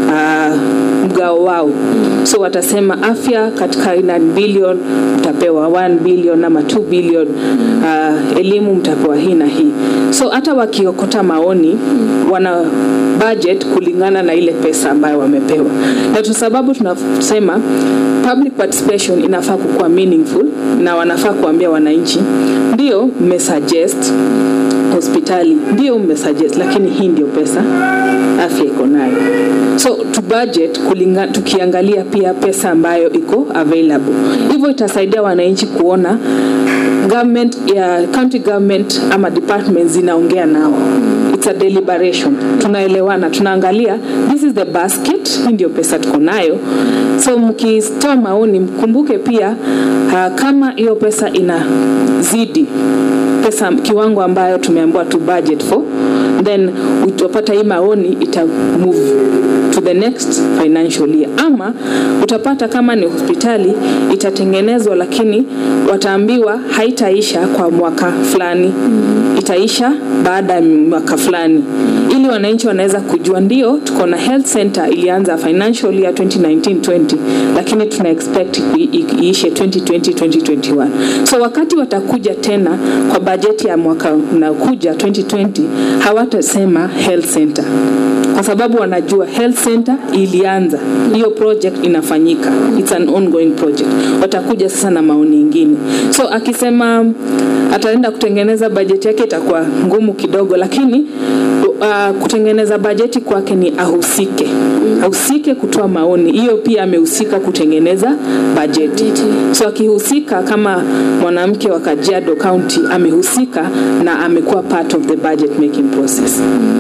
mgao wao. So watasema afya katika 9 billion mtapewa 1 billion ama 2 billion, elimu mtapewa hii na hii. So hata wakiokota maoni wana budget kulingana na ile pesa ambayo wamepewa. Na kwa sababu tunasema public participation inafaa kuwa meaningful na wanafaa kuambia wananchi ndio mmesuggest hospitali, ndio mmesuggest, lakini hii ndio pesa afya iko nayo. So to budget tukiangalia pia pesa ambayo iko available. Hivyo itasaidia wananchi kuona government ya county government ama departments zinaongea nao. It's a deliberation. Tunaelewana, tunaangalia this is the basket, hii ndio pesa tuko nayo. So mkitoa maoni mkumbuke pia kama hiyo pesa inazidi pesa kiwango ambayo tumeambiwa to budget for, then utapata hii maoni ita move to the next financial year. Ama utapata kama ni hospitali itatengenezwa lakini wataambiwa haitaisha kwa mwaka fulani, itaisha baada ya mwaka fulani, ili wananchi wanaweza kujua ndio tuko na health center ilianza financial year 2019-20 lakini tuna expect iishe 2020-2021. So wakati watakuja tena kwa bajeti ya mwaka unaokuja 2020 hawatasema health center, kwa sababu wanajua health center ilianza, hiyo project inafanyika, it's an ongoing project. Watakuja sasa na maoni mengine. So akisema ataenda kutengeneza bajeti yake itakuwa ngumu kidogo, lakini kutengeneza bajeti kwake ni ahusike kutoa maoni. Hiyo pia amehusika kutengeneza bajeti. So akihusika kama mwanamke wa Kajiado County amehusika na amekuwa part of the budget making process.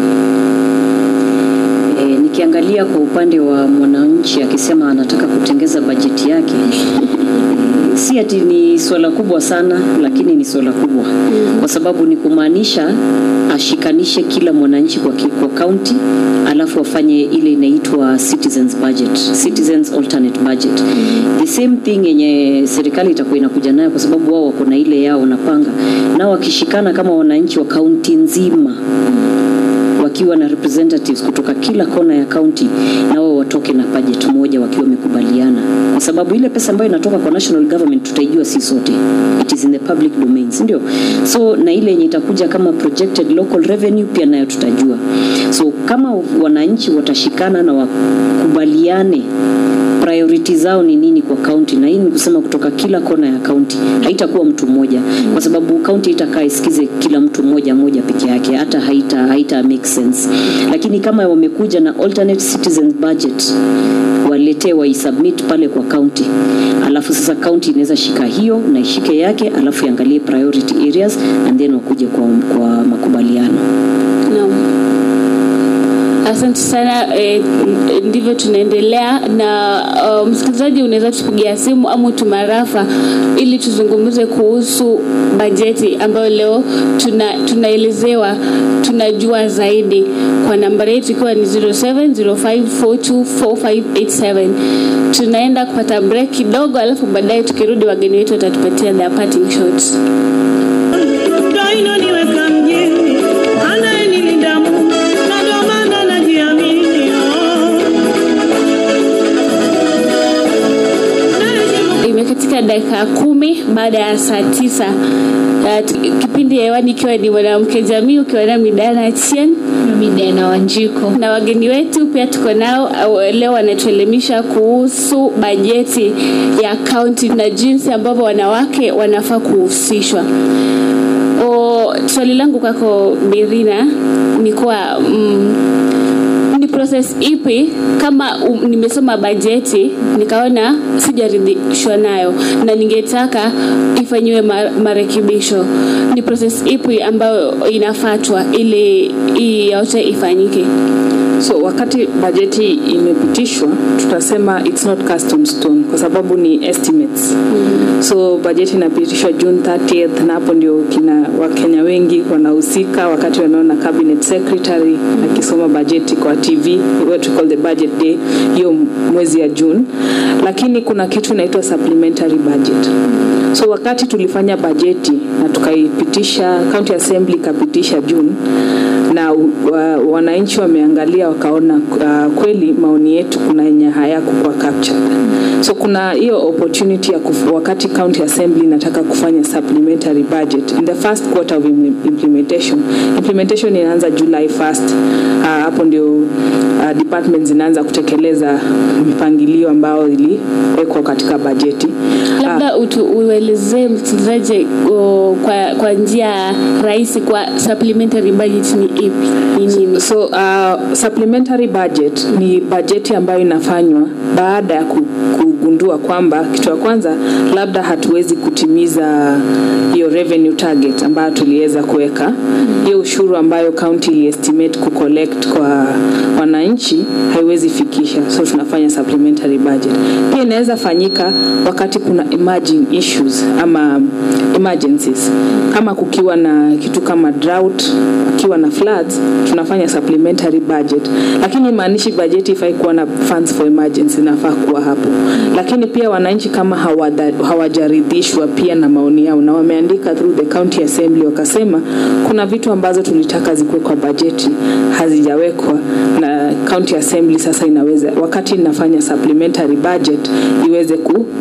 Nikiangalia kwa upande wa mwananchi akisema anataka kutengeza bajeti yake si ati ni swala kubwa sana, lakini ni swala kubwa kwa sababu ni kumaanisha ashikanishe kila mwananchi kwa county, alafu afanye ile inaitwa citizens budget, citizens alternate budget. The same thing yenye serikali itakuwa inakuja nayo, kwa sababu wao wako na ile yao wanapanga, na wakishikana kama wananchi wa county nzima wakiwa na representatives kutoka kila kona ya county, na wao watoke na budget moja wakiwa wamekubaliana, kwa sababu ile pesa ambayo inatoka kwa national government tutaijua si sote, it is in the public domain, ndio? So na ile yenye itakuja kama projected local revenue pia nayo tutajua. So kama wananchi watashikana na wakubaliane priority zao ni nini kwa county, na hii ni kusema kutoka kila kona ya county, haitakuwa mtu mmoja, kwa sababu county itakaa isikize kila mtu mmoja peke yake, hata haita make sense. Lakini kama wamekuja na alternate citizens budget, walete waisubmit pale kwa county, alafu sasa county inaweza shika hiyo na ishike yake, alafu iangalie priority areas and then wakuje kwa makubaliano. No. Asante sana. Ndivyo tunaendelea na msikilizaji, unaweza tupigia simu au tumarafa ili tuzungumze kuhusu bajeti ambayo leo tunaelezewa, tunajua zaidi kwa namba yetu ikiwa ni 0705424587. Tunaenda kupata break kidogo, alafu baadaye tukirudi wageni wetu watatupatia the parting shots. Imekatika dakika 10 baada ya saa 9. Kipindi hewani ikiwa ni Mwanamke Jamii, ukiwa na Midana Chien na Midana Wanjiko, na wageni wetu pia tuko nao leo wanatuelimisha kuhusu bajeti ya county na jinsi ambavyo wanawake wanafaa kuhusishwa. Swali langu kwako Mirina ni kwa ni process ipi, kama nimesoma bajeti nikaona sijaridhishwa nayo na ningetaka ifanywe marekebisho, ni process ipi ambayo inafuatwa ili yote ifanyike? So wakati bajeti imepitishwa tutasema it's not cast in stone, kwa sababu ni estimates. So bajeti inapitishwa June 30th, na hapo ndio kina Wakenya wengi wanahusika wakati wanaona cabinet secretary akisoma bajeti kwa TV, what we call the budget day, hiyo mwezi ya June. Lakini kuna kitu inaitwa supplementary budget. So wakati tulifanya bajeti na tukaipitisha, county assembly kapitisha June, na wananchi wameangalia wakaona kweli maoni yetu kuna yenye hayakuwa captured. So kuna hiyo opportunity ya wakati county assembly nataka kufanya supplementary budget in the first quarter of implementation inaanza July 1st. Hapo ndio departments zinaanza kutekeleza mipangilio ambao iliwekwa katika bajeti. Labda uelezee msikilizaji kwa njia rahisi kwa supplementary budget ni ipi? Nini? So supplementary budget ni bajeti ambayo inafanywa baada ya kugundua kwamba kitu ya kwanza labda hatuwezi kutimiza hiyo revenue target ambayo tuliweza kuweka, hiyo ushuru ambayo county estimate kucollect kwa wananchi haiwezi fikisha, so tunafanya supplementary budget. Pia inaweza fanyika wakati kuna emerging issues ama emergencies, kama kukiwa na kitu kama drought, kukiwa na floods, tunafanya supplementary budget. Lakini maanishi bajeti ifai kuwa na funds for emergency, nafaa kuwa hapo. Lakini pia wananchi kama hawajaridhishwa pia na maoni yao na wameandika through the county assembly wakasema kuna vitu ambazo tulitaka zikuwe kwa bajeti hazijawekwa, na county assembly sasa inaweza wakati inafanya supplementary budget iweze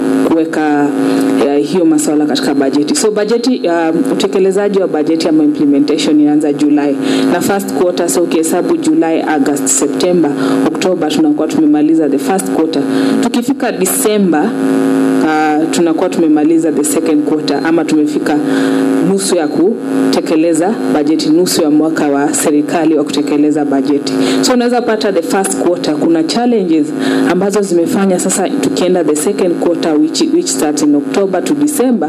kuweka hiyo masuala katika bajeti. So bajeti utekelezaji wa bajeti ama implementation inaanza July na first quarter, so ukihesabu July, August, September, October tunakuwa tumemaliza the first quarter. Tukifika December tunakuwa tumemaliza the second quarter ama tumefika nusu ya kutekeleza bajeti, nusu ya mwaka wa serikali wa kutekeleza bajeti. So unaweza pata the first quarter kuna challenges ambazo zimefanya sasa tukienda the second quarter which starts in October to December,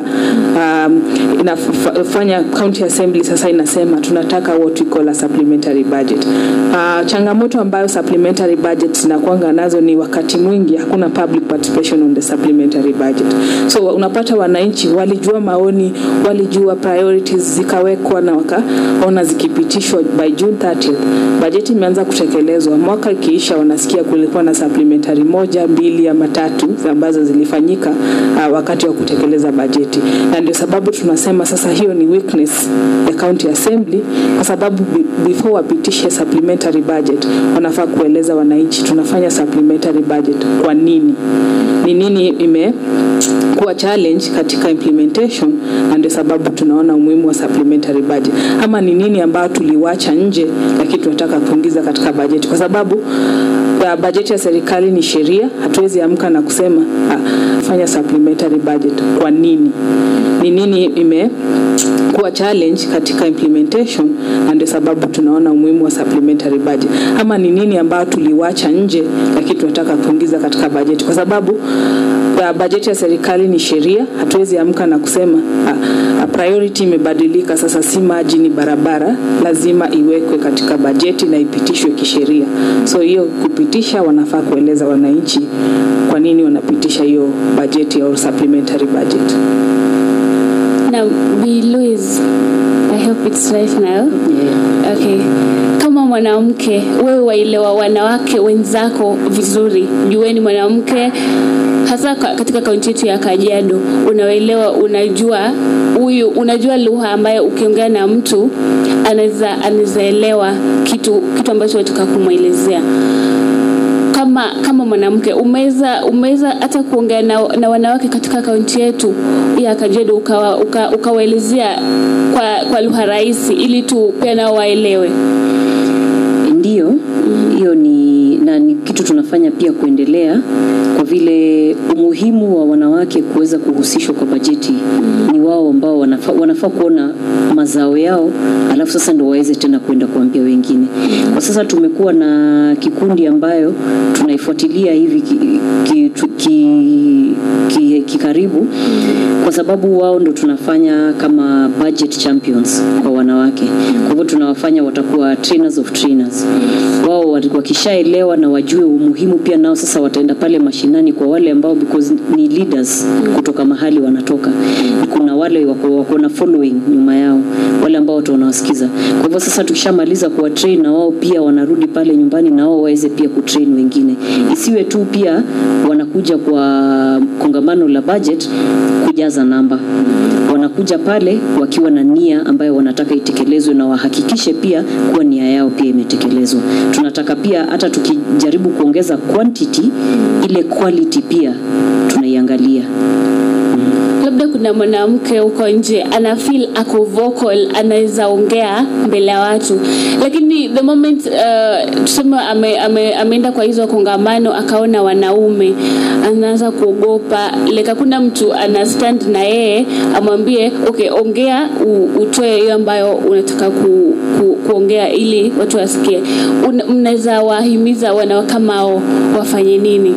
inafanya county assembly sasa inasema tunataka what we call a supplementary budget. Changamoto ambayo supplementary budgets zinakuanga nazo ni wakati mwingi hakuna public participation on the supplementary budget. So unapata wananchi walijua maoni, walijua priorities zikawekwa na wakaona zikipitishwa by June 30th. Bajeti imeanza kutekelezwa, mwaka ikiisha wanasikia kulikuwa na supplementary 1, 2 ama 3 ambazo zilifanyika wakati wa kutekeleza bajeti. Na ndio sababu tunasema sasa hiyo ni weakness ya county assembly, kwa sababu before wapitishe supplementary budget wanafaa kueleza wananchi tunafanya supplementary budget kwa nini, ni nini imekuwa challenge katika implementation, na ndio sababu tunaona umuhimu wa supplementary budget, ama ni nini ambayo tuliwacha nje lakini tunataka kuingiza katika bajeti, kwa sababu bajeti ya serikali ni sheria. Hatuwezi amka na kusema fanya supplementary budget kwa nini, ni nini imekuwa challenge katika implementation, na ndio sababu tunaona umuhimu wa supplementary budget, ama ni nini ambayo tuliwacha nje lakini tunataka kuingiza katika bajeti, kwa sababu bajeti ya serikali ni sheria. Hatuwezi amka na kusema priority imebadilika, sasa si maji ni barabara, lazima iwekwe katika bajeti na ipitishwe kisheria. So hiyo kupitisha wanafaa kueleza wananchi kwa nini wanapitisha hiyo bajeti au supplementary budget. Now, Louise, I hope it's right now. Yeah. Okay. Kama mwanamke, wewe waelewa wanawake wenzako vizuri. Jueni mwanamke hasa katika kaunti yetu ya Kajiado, unaelewa, unajua lugha ambayo ukiongea na mtu anaweza elewa kitu ambacho unataka kumuelezea. Kama mwanamke umeweza hata kuongea na wanawake katika kaunti yetu ya Kajiado ukawaelezea kwa lugha rahisi ili tu pia nao waelewe. Ndio, hiyo ni kitu tunafanya pia kuendelea, kwa vile umuhimu wa wanawake kuweza kuhusishwa kwa bajeti ni wao ambao wanafaa kuona mazao yao, alafu sasa ndio waweze tena kwenda kuambia wengine. Kwa sasa tumekuwa na kikundi ambayo tunaifuatilia hivi kikaribu kwa sababu wao ndo tunafanya kama budget champions kwa wanawake. Kwa hivyo tunawafanya watakuwa trainers of trainers. Wao wakishaelewa na wajue umuhimu pia nao sasa wataenda pale mashinani kwa wale ambao because ni leaders kutoka mahali wanatoka. Kuna wale wako na following nyuma yao, wale ambao tunawasikiza. Kwa hivyo sasa tukishamaliza kuwa train na wao pia wanarudi pale nyumbani na wao waweze pia kutrain wengine. Isiwe tu pia wanakuja kwa kongamano la budget kujaza namba. Wanakuja pale wakiwa na nia ambayo wanataka itekelezwe na wahakikishe pia kuwa nia yao pia imetekelezwa. Tunataka pia hata tukijaribu kuongeza quantity, ile quality pia tunaiangalia. Labda kuna mwanamke huko nje ana feel ako vocal, anaweza ongea mbele ya watu, lakini the moment tuseme ameenda kwa hizo kongamano akaona wanaume, anaanza kuogopa. Like kuna mtu ana stand na yeye amwambie okay, ongea utoe hiyo ambayo unataka kuongea ili watu wasikie. Mnaweza wahimiza wanawake kama wafanye nini?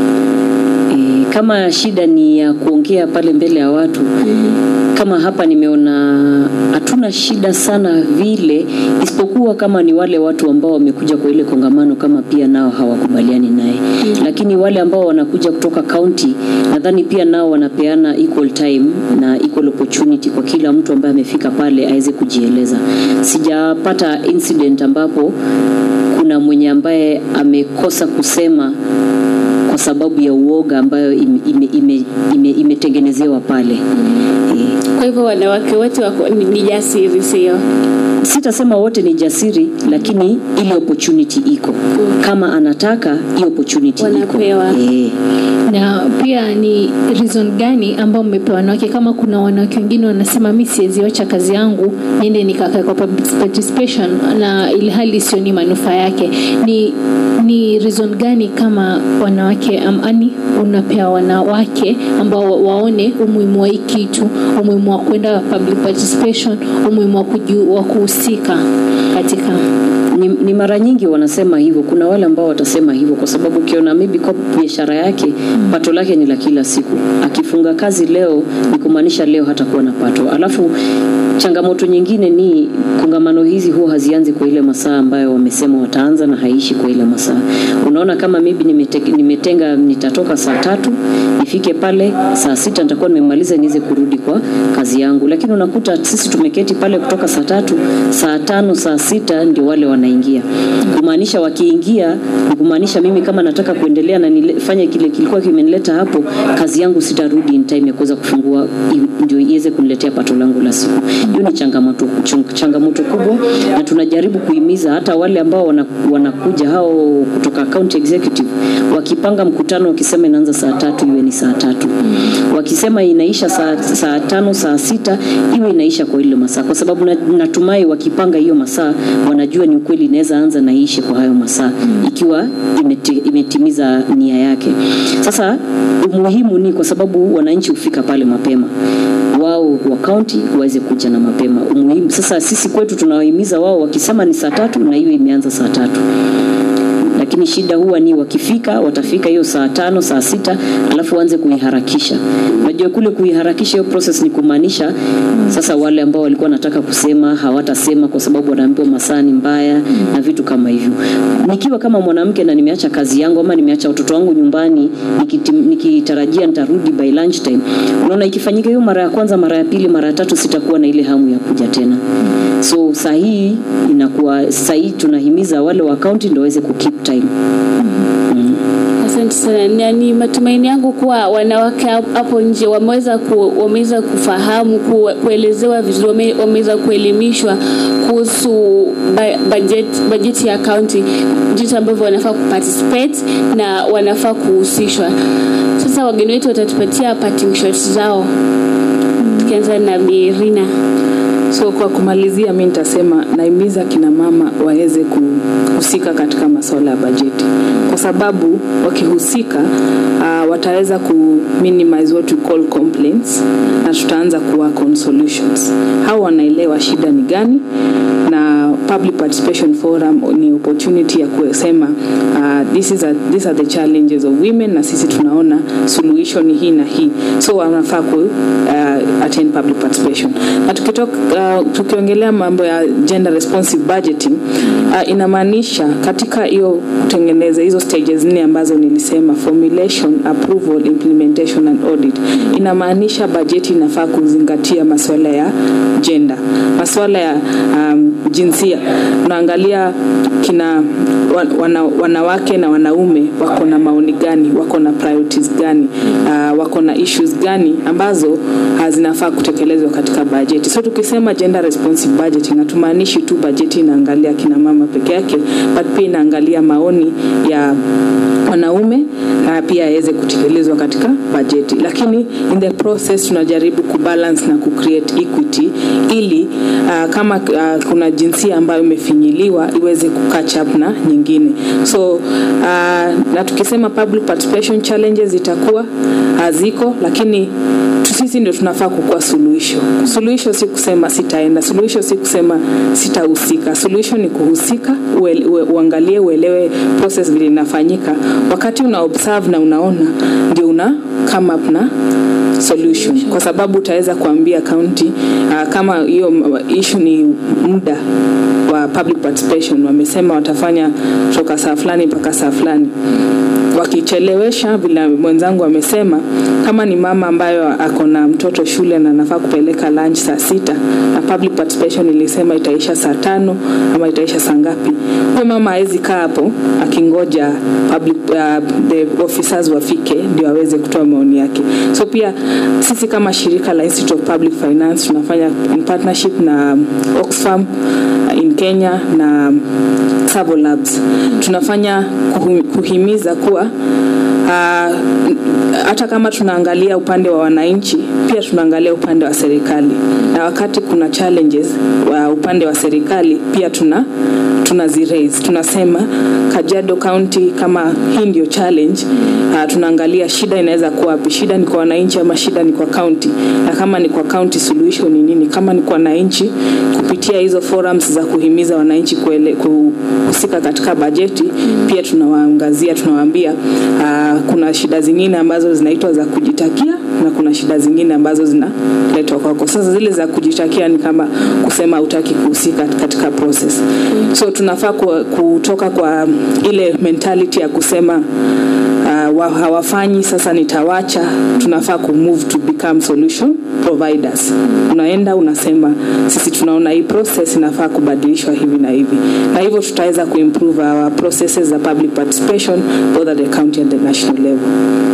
Kama shida ni ya kuongea pale mbele ya watu, kama hapa nimeona hatuna shida sana vile, isipokuwa kama ni wale watu ambao wamekuja kwa ile kongamano kama pia nao hawakubaliani naye. Lakini wale ambao wanakuja kutoka county, nadhani pia nao wanapeana equal time na equal opportunity kwa kila mtu ambaye amefika pale aweze kujieleza. Sijapata incident ambapo kuna mwenye ambaye amekosa kusema kwa sababu ya uoga ambayo imetengenezewa pale. Kwa hivyo wanawake wote ni jasiri, sio? Sitasema wote ni jasiri, lakini ile opportunity iko. Kama anataka hiyo opportunity wanapewa. Na pia ni reason gani ambao mmepewa wanawake? Kama kuna wanawake wengine wanasema mimi siwezi acha kazi yangu niende nikakae kwa participation na ile hali sio ni manufaa yake, ni reason gani kama wanawake amani unapea wanawake ambao waone umuhimu wa kitu, umuhimu wa kwenda public participation, umuhimu wa kuhusika katika ni mara nyingi wanasema hivyo. Kuna wale ambao watasema hivyo kwa sababu ukiona maybe kwa biashara yake pato lake ni la kila siku. Akifunga kazi leo ni kumaanisha leo hatakuwa na pato. Alafu changamoto nyingine ni kongamano hizi huwa hazianzi kwa ile masaa ambayo wamesema wataanza na haishi kwa ile masaa. Unaona kama maybe nimetenga nitatoka saa 3 nifike pale saa 6 nitakuwa nimemaliza niweze kurudi kwa kazi yangu. Lakini unakuta sisi tumeketi pale kutoka saa 3, saa 5, saa 6 ndio wale wanaingia. Kumaanisha wakiingia, kumaanisha mimi kama nataka kuendelea na nifanye kile kilikuwa kimenileta hapo, kazi yangu sitarudi in time ya kuweza kufungua ndio iweze kuniletea pato langu la siku. Hiyo ni changamoto kubwa, na tunajaribu kuhimiza hata wale ambao wanakuja hao kutoka county executive, wakipanga mkutano wakisema inaanza saa 3 iwe ni saa 3. Wakisema inaisha saa 5, saa 6 iwe inaisha kwa ile masaa, kwa sababu natumai wakipanga hiyo masaa wanajua ni ukweli inaweza anza na iishe kwa hayo masaa ikiwa imetimiza nia yake. Sasa umuhimu ni kwa sababu wananchi hufika pale mapema, wao wa county waweze kuja na mapema. Umuhimu sasa sisi kwetu tunawahimiza wao wakisema ni saa 3 na hiyo imeanza saa 3. Lakini shida huwa ni wakifika watafika hiyo saa 5, saa 6 alafu waanze kuiharakisha. Unajua kule kuiharakisha hiyo process ni kumaanisha sasa wale ambao walikuwa wanataka kusema hawatasema kwa sababu wanaambiwa masaa ni mbaya na vitu kama hivyo. Nikiwa kama mwanamke na nimeacha kazi yangu ama nimeacha watoto wangu nyumbani nikitarajia nitarudi by lunch time, unaona ikifanyika hiyo mara ya kwanza, mara ya pili, mara ya tatu sitakuwa na ile hamu ya kuja tena. So sahihi inakuwa sahihi tunahimiza wale wa county ndio waweze kukeep time. Asante sana. Ni matumaini yangu kuwa wanawake hapo nje wameweza kufahamu, kuelezewa vizuri, wameweza kuelimishwa kuhusu budget ya county, jinsi ambavyo wanafaa kuparticipate na wanafaa kuhusishwa. Sasa wageni wetu watatupatia parting shots zao. Tukianza na Mirina. So kwa kumalizia, mimi nitasema naimiza kina mama waweze kuhusika katika masuala ya bajeti, kwa sababu wakihusika wataweza ku minimize what we call complaints, na tutaanza kuwork on solutions. Hao wanaelewa shida ni gani, na public participation forum ni opportunity ya kusema these are the challenges of women, na sisi tunaona solution ni hii na hii, so wanafaa ku attend public participation. Na tukiongelea mambo ya gender responsive budgeting, inamaanisha katika hiyo kutengeneza hizo stages 4 ambazo nilisema: formulation, approval, implementation and audit. Inamaanisha bajeti inafaa kuzingatia masuala ya gender, masuala ya jinsia. Unaangalia kina wanawake na wanaume wako na maoni gani, wako na priorities gani, wako na issues gani ambazo zinafaa kutekelezwa katika bajeti. So tukisema gender responsive budgeting, hatumaanishi tu bajeti inaangalia kina mama peke yake, but pia inaangalia maoni ya wanaume na pia yaweze kutekelezwa katika bajeti. Lakini in the process tunajaribu kubalance na kucreate equity, ili kama kuna jinsia ambayo imefinyiliwa iweze kukatch up na nyingine. So na tukisema public participation challenges itakuwa haziko, lakini sisi ndio tunafaa kukua suluhisho. Suluhisho si kusema sitaenda, suluhisho si kusema sitahusika. Suluhisho ni kuhusika, uangalie, uelewe process vile inafanyika. Wakati una observe na unaona, ndio una come up na solution, kwa sababu utaweza kuambia county kama hiyo issue ni muda wa public participation, wamesema watafanya kutoka saa fulani mpaka saa fulani. Wakichelewesha, bila mwenzangu amesema, kama ni mama ambayo ako na mtoto shule na anafaa kupeleka lunch saa 6 na public participation ilisema itaisha saa 5 ama itaisha saa ngapi, huyo mama hawezi kaa hapo akingoja public the officers wafike ndio aweze kutoa maoni yake. So pia sisi kama shirika la Institute of Public Finance tunafanya in partnership na Oxfam in Kenya na Savo Labs, tunafanya kuhimiza kuwa hata kama tunaangalia upande wa wananchi, pia tunaangalia upande wa serikali, na wakati kuna challenges wa upande wa serikali pia tunaziraise. Tunasema Kajiado County, kama hii ndio challenge, tunaangalia shida inaweza kuwa wapi, shida ni kwa wananchi ama shida ni kwa county, na kama ni kwa county solution ni nini. Kama ni kwa wananchi, kupitia hizo forums za kuhimiza wananchi kuhusika katika bajeti, pia tunawaangazia, tunawaambia kuna shida zingine ambazo zinaitwa za kujitakia na kuna shida zingine ambazo zinaletwa kwako. Sasa zile za kujitakia ni kama kusema hutaki kuhusika katika process. So tunafaa kutoka kwa ile mentality ya kusema hawafanyi sasa nitawacha. Tunafaa move to become solution providers. Unaenda unasema sisi tunaona hii process inafaa kubadilishwa hivi na hivi, na hivyo tutaweza kuimprove our processes za public participation both at the county and the national level.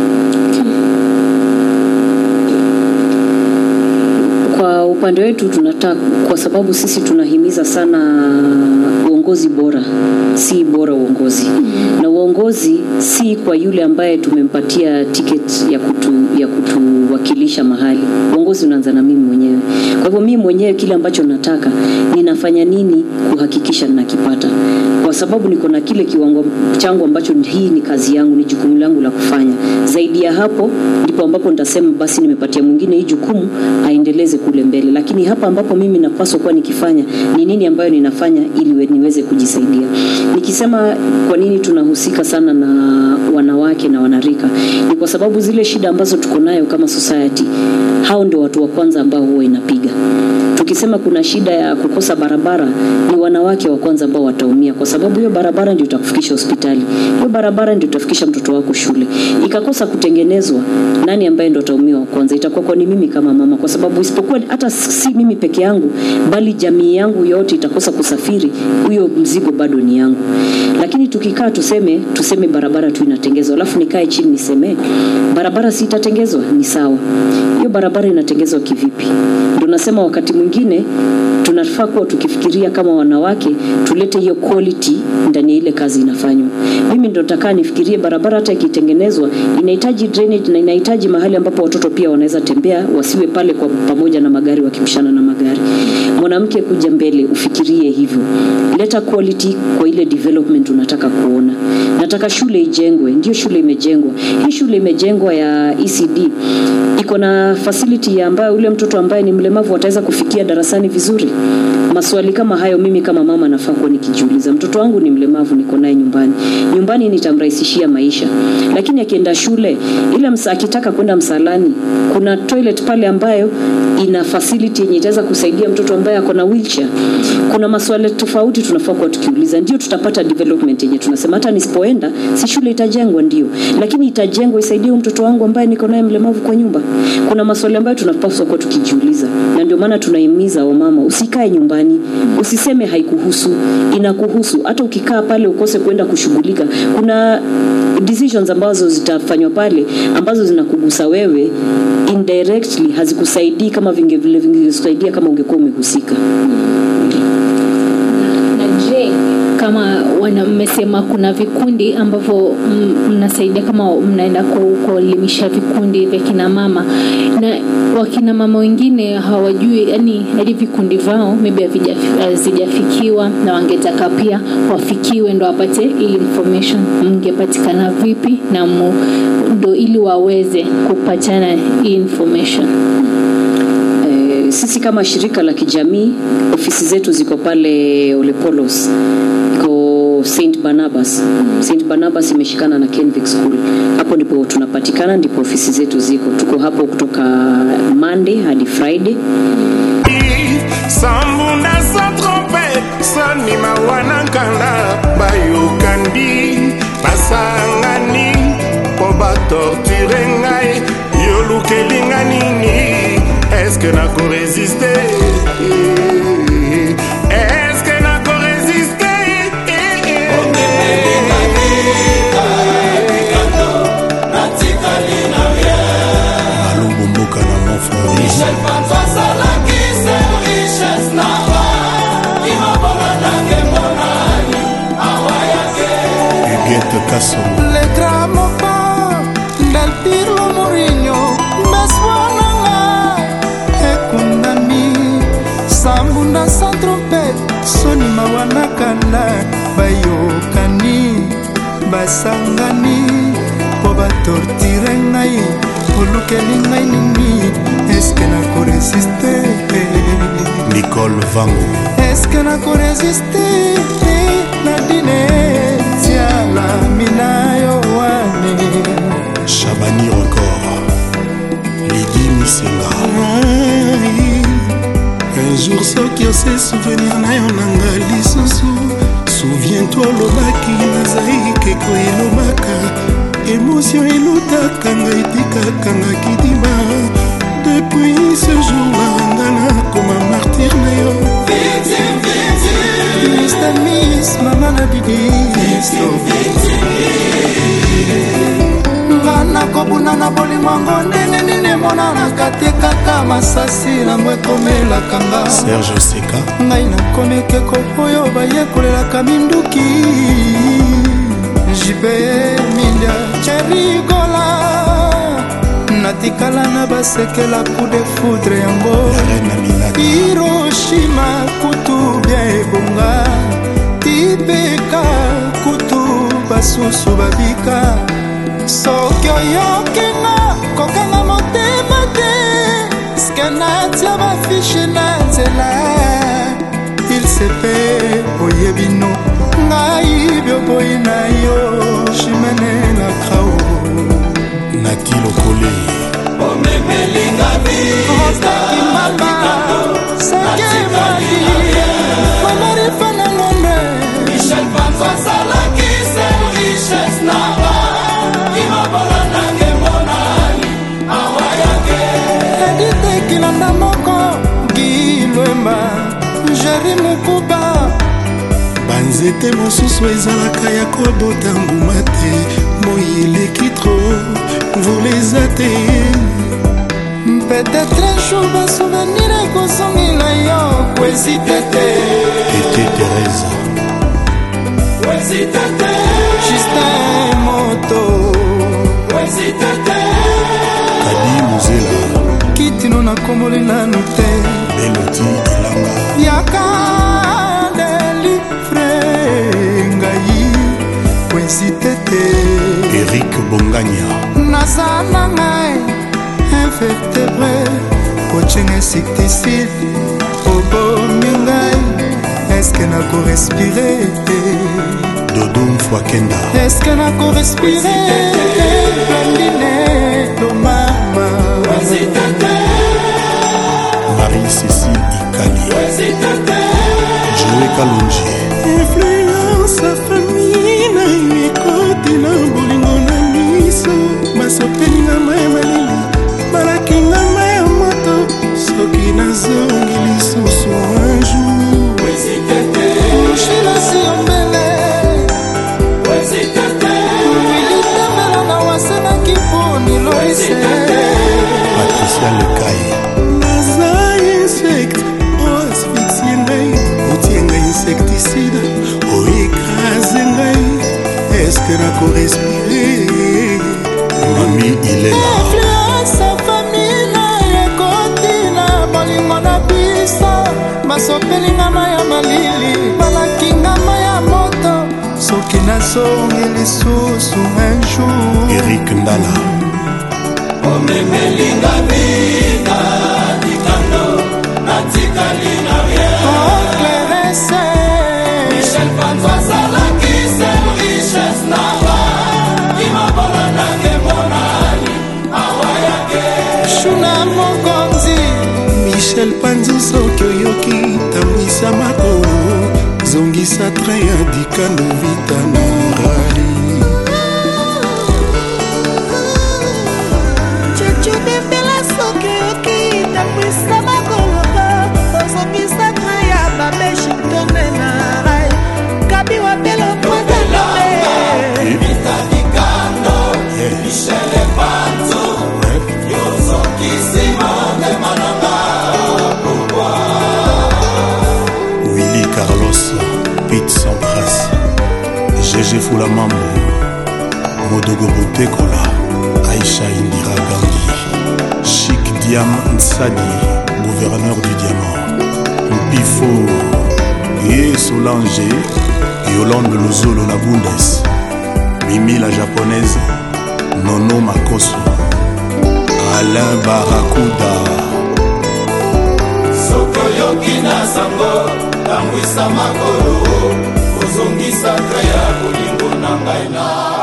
Kwa upande wetu tunataka, kwa sababu sisi tunahimiza sana uongozi bora, si bora uongozi. Na uongozi si kwa yule ambaye tumempatia ticket ya kutuwakilisha mahali. Uongozi unaanza na mimi mwenyewe. Kwa hivyo mimi mwenyewe kile ambacho nataka, ninafanya nini kuhakikisha ninakipata. Kwa sababu niko na kile kiwango changu ambacho hii ni kazi yangu, ni jukumu langu la kufanya. Zaidi ya hapo ndipo ambapo nitasema basi nimepatia mwingine hii jukumu aendeleze kule mbele. Lakini hapa ambapo mimi napaswa kuwa nikifanya ni nini ambayo ninafanya ili niweze kujisaidia. Nikisema kwa nini tunahusika sana na wanawake na wanarika, ni kwa sababu zile shida ambazo tuko nayo kama society, hao ndio watu wa kwanza ambao huwa inapiga. Tukisema kuna shida ya kukosa barabara, ni wanawake wa kwanza ambao wataumia, kwa sababu hiyo barabara ndio itakufikisha hospitali, hiyo barabara ndio itafikisha mtoto wako shule. Ikakosa kutengenezwa, nani ambaye ndio ataumia wa kwanza? Itakuwa kwa ni mimi kama mama, kwa sababu isipokuwa hata si mimi peke yangu, bali jamii yangu yote itakosa kusafiri, huyo mzigo bado ni yangu. Lakini tukikaa tuseme barabara tu inatengezwa, alafu nikae chini niseme barabara si itatengezwa, ni sawa. Hiyo barabara inatengezwa kivipi? Ndio nasema wakati mwingine tunafaa kuwa tukifikiria kama wanawake, tulete hiyo quality ndani ya ile kazi inafanywa. Mimi ndio nataka nifikirie barabara hata ikitengenezwa inahitaji drainage na inahitaji mahali ambapo watoto pia wanaweza tembea, wasiwe pale kwa pamoja na magari wakipishana na magari. mwanamke kuja mbele, ufikirie hivyo. Leta quality kwa ile development unataka kuona. Nataka shule ijengwe, ndio shule imejengwa. Hii shule imejengwa ya ECD. Iko na facility ambayo ule mtoto ambaye ni mlemavu ataweza kufikia darasani vizuri. Maswali kama hayo mimi kama mama nafaa kuwa nikijiuliza. Mtoto wangu ni mlemavu, niko naye nyumbani. Nyumbani nitamrahisishia maisha. Lakini akienda shule, ile akitaka kwenda msalani, kuna toilet pale ambayo ina facility yenye itaweza kusaidia mtoto ambaye ako na wheelchair. Kuna maswali tofauti tunafaa kuwa tukiuliza, ndio tutapata development yenye tunasema hata nisipoenda si shule itajengwa, ndio, lakini itajengwa isaidie mtoto wangu ambaye niko naye mlemavu kwa nyumba. Kuna maswali ambayo tunapaswa kuwa tukijiuliza, na ndio maana tunahimiza wamama, usikae nyumbani, usiseme haikuhusu, inakuhusu. Hata ukikaa pale ukose kwenda kushughulika, kuna decisions ambazo zitafanywa pale ambazo zinakugusa wewe indirectly, hazikusaidii kama vingesaidia kama ungekuwa umehusika. Na je, kama mmesema kuna vikundi ambavyo mnasaidia, kama mnaenda kuelimisha vikundi vya kina mama, na wakina mama wengine hawajui, yani hadi vikundi vao maybe hazijafikiwa na wangetaka pia wafikiwe ndo wapate hii information, mngepatikana vipi na ndo ili waweze kupatana hii information? Sisi kama shirika la kijamii, ofisi zetu ziko pale Ole Polos, iko St. Barnabas. St. Barnabas imeshikana na Kenvic School. Hapo ndipo tunapatikana, ndipo ofisi zetu ziko. Tuko hapo kutoka Monday hadi Friday. Sambunda sa trompet, soni mawanankanda, bayokandi, basangani, poba torture ngai, yolukelinga nini, est-ce que nako résister? Est-ce que nako résister? Alubumbuka na mon frère Michel François Salaki, c'est richesse nava, imabona nange monani, awayake Huguette Kasson, le gramophone del Pirlo Mourinho, meswananga ekundami, sambunda sa trompette, soni mawanakanda, bayokani, basangani, po batortire ngai, polukeli ngai nini, eske nako résister? Nicole Vango, eske nako résister? Nadine tiala minayo wane Chabani Record, Lydie Misenga. Un jour soki ose souvenir na yo nanga lisusu, souviens-toi lobaki nazai keko elobaka, émotion elutaka ngai etikaka nga kidima. Depuis ce jour-là ngana koma martyr na yo. Mr. Miss mama na bidi ngana kobuna na bolingo nene nene mona na kate kaka masasi nango ekomelaka nga. Serge Seka, ngai nakomeke kopoyo bayekolelaka minduki, jipe mindia cherigola, natikala na basekela coup de foudre yango. Hiroshima kutu bia ebonga, Tibeka kutu basusu babika, soki oyokinga kokanga motema te, skenatia bafishe na nzela, il se peut oyebino ngai bioboyi na yo, jimene na krao Nati Lokole, omemelinga vista mama sake mali mamarifa na ngombe. Michel François Salaki, c'est richesse nava, imabona nange monani, awayake edite kilanda moko gilwemba jeri mukuba. banzete mosusu ezalaka ya kobota mbuma te, moi eleki tro voleza te. Peut-être un jour basouvenir ekosongela yo kwezitete Tete Teresa, kwezitete Justin Moto kwezitete Kadi Muzela, kitino na komoli nanu te Melody Elanga, Bongania Nazana ngai invertébré Coaching insecticide Obomi ngai Est-ce que nako respirer Dodo Mfwakenda Est-ce que nako respirer Blandine Lomama Marie-Cécile Ikali Joé Kalonji Influence a famille na yekoti na bolingo na miso Masopelinga maya malili Balakinga maya moto Soki nazongi lisusu un jour Mouchila si ombele Militamela na wasena kiponi Loise Patricia Lekai Naza insecte asphyxie ngai otie ngai insecticide oécrase ngai est-ce que nako respirer Mami Ilela Influence famille na ekoti na bolingo na biso Masopelinga maya malili Balakinga maya moto Soki nazongi lisusu un jour Eric Ndala Omemelinga bina Dikando Natikali na rien Oh Clarisse Michel Panza Salaki C'est richesse nava Ima bona nange monani Awayake Shuna Mokonzi Michel Panzu soki oyoki tambwisa makolo zongisa train ya dikando vita na ngai Chuchu bembela soki oyoki tambwisa makolo ozongisa train ya babeshi tone na rai Kabi wapelo mwatalome Mita Dikando Michel Panzo Yozo Kisima De Mananga Willy Carlos Pete Sampras Gégé Foulamambo Modogo Botekola Aïcha Indira Gandhi Chic Diam Nsadi Gouverneur du Diamant Mpifo Ye Solange Yolande Lozolo la Bundes Mimi la japonaise Nono Makoso Alain Barakuda Sokoyoki na sango Tambwisa makolo Ozongisa treya Kulingo na ngai na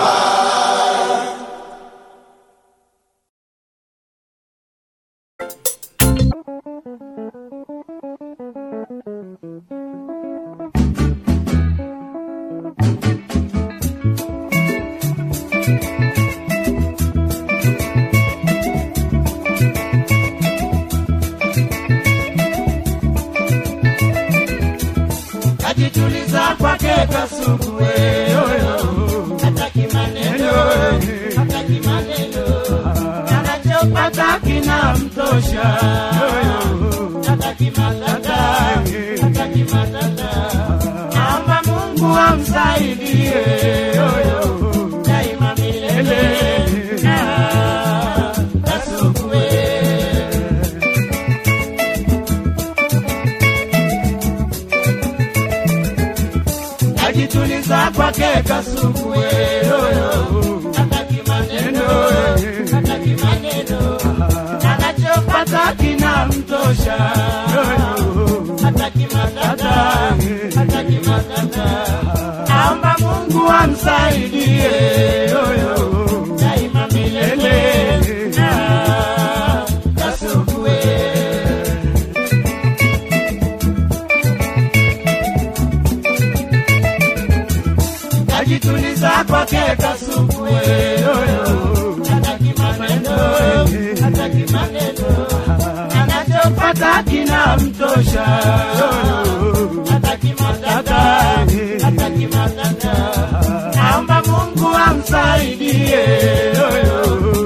Ajituliza kwake Kasugue hataki maneno anachopata kinamtosha hataki matata naomba Mungu amsaidie daima milele Kasugue Ajituliza kwake Kasugue hataki maneno anachopata kinamtosha hataki matata naomba Mungu amsaidie daima milele Kasugue Ajituliza kwake Kasugue hataki maneno anachopata kinamtosha hataki matata naomba Mungu amsaidie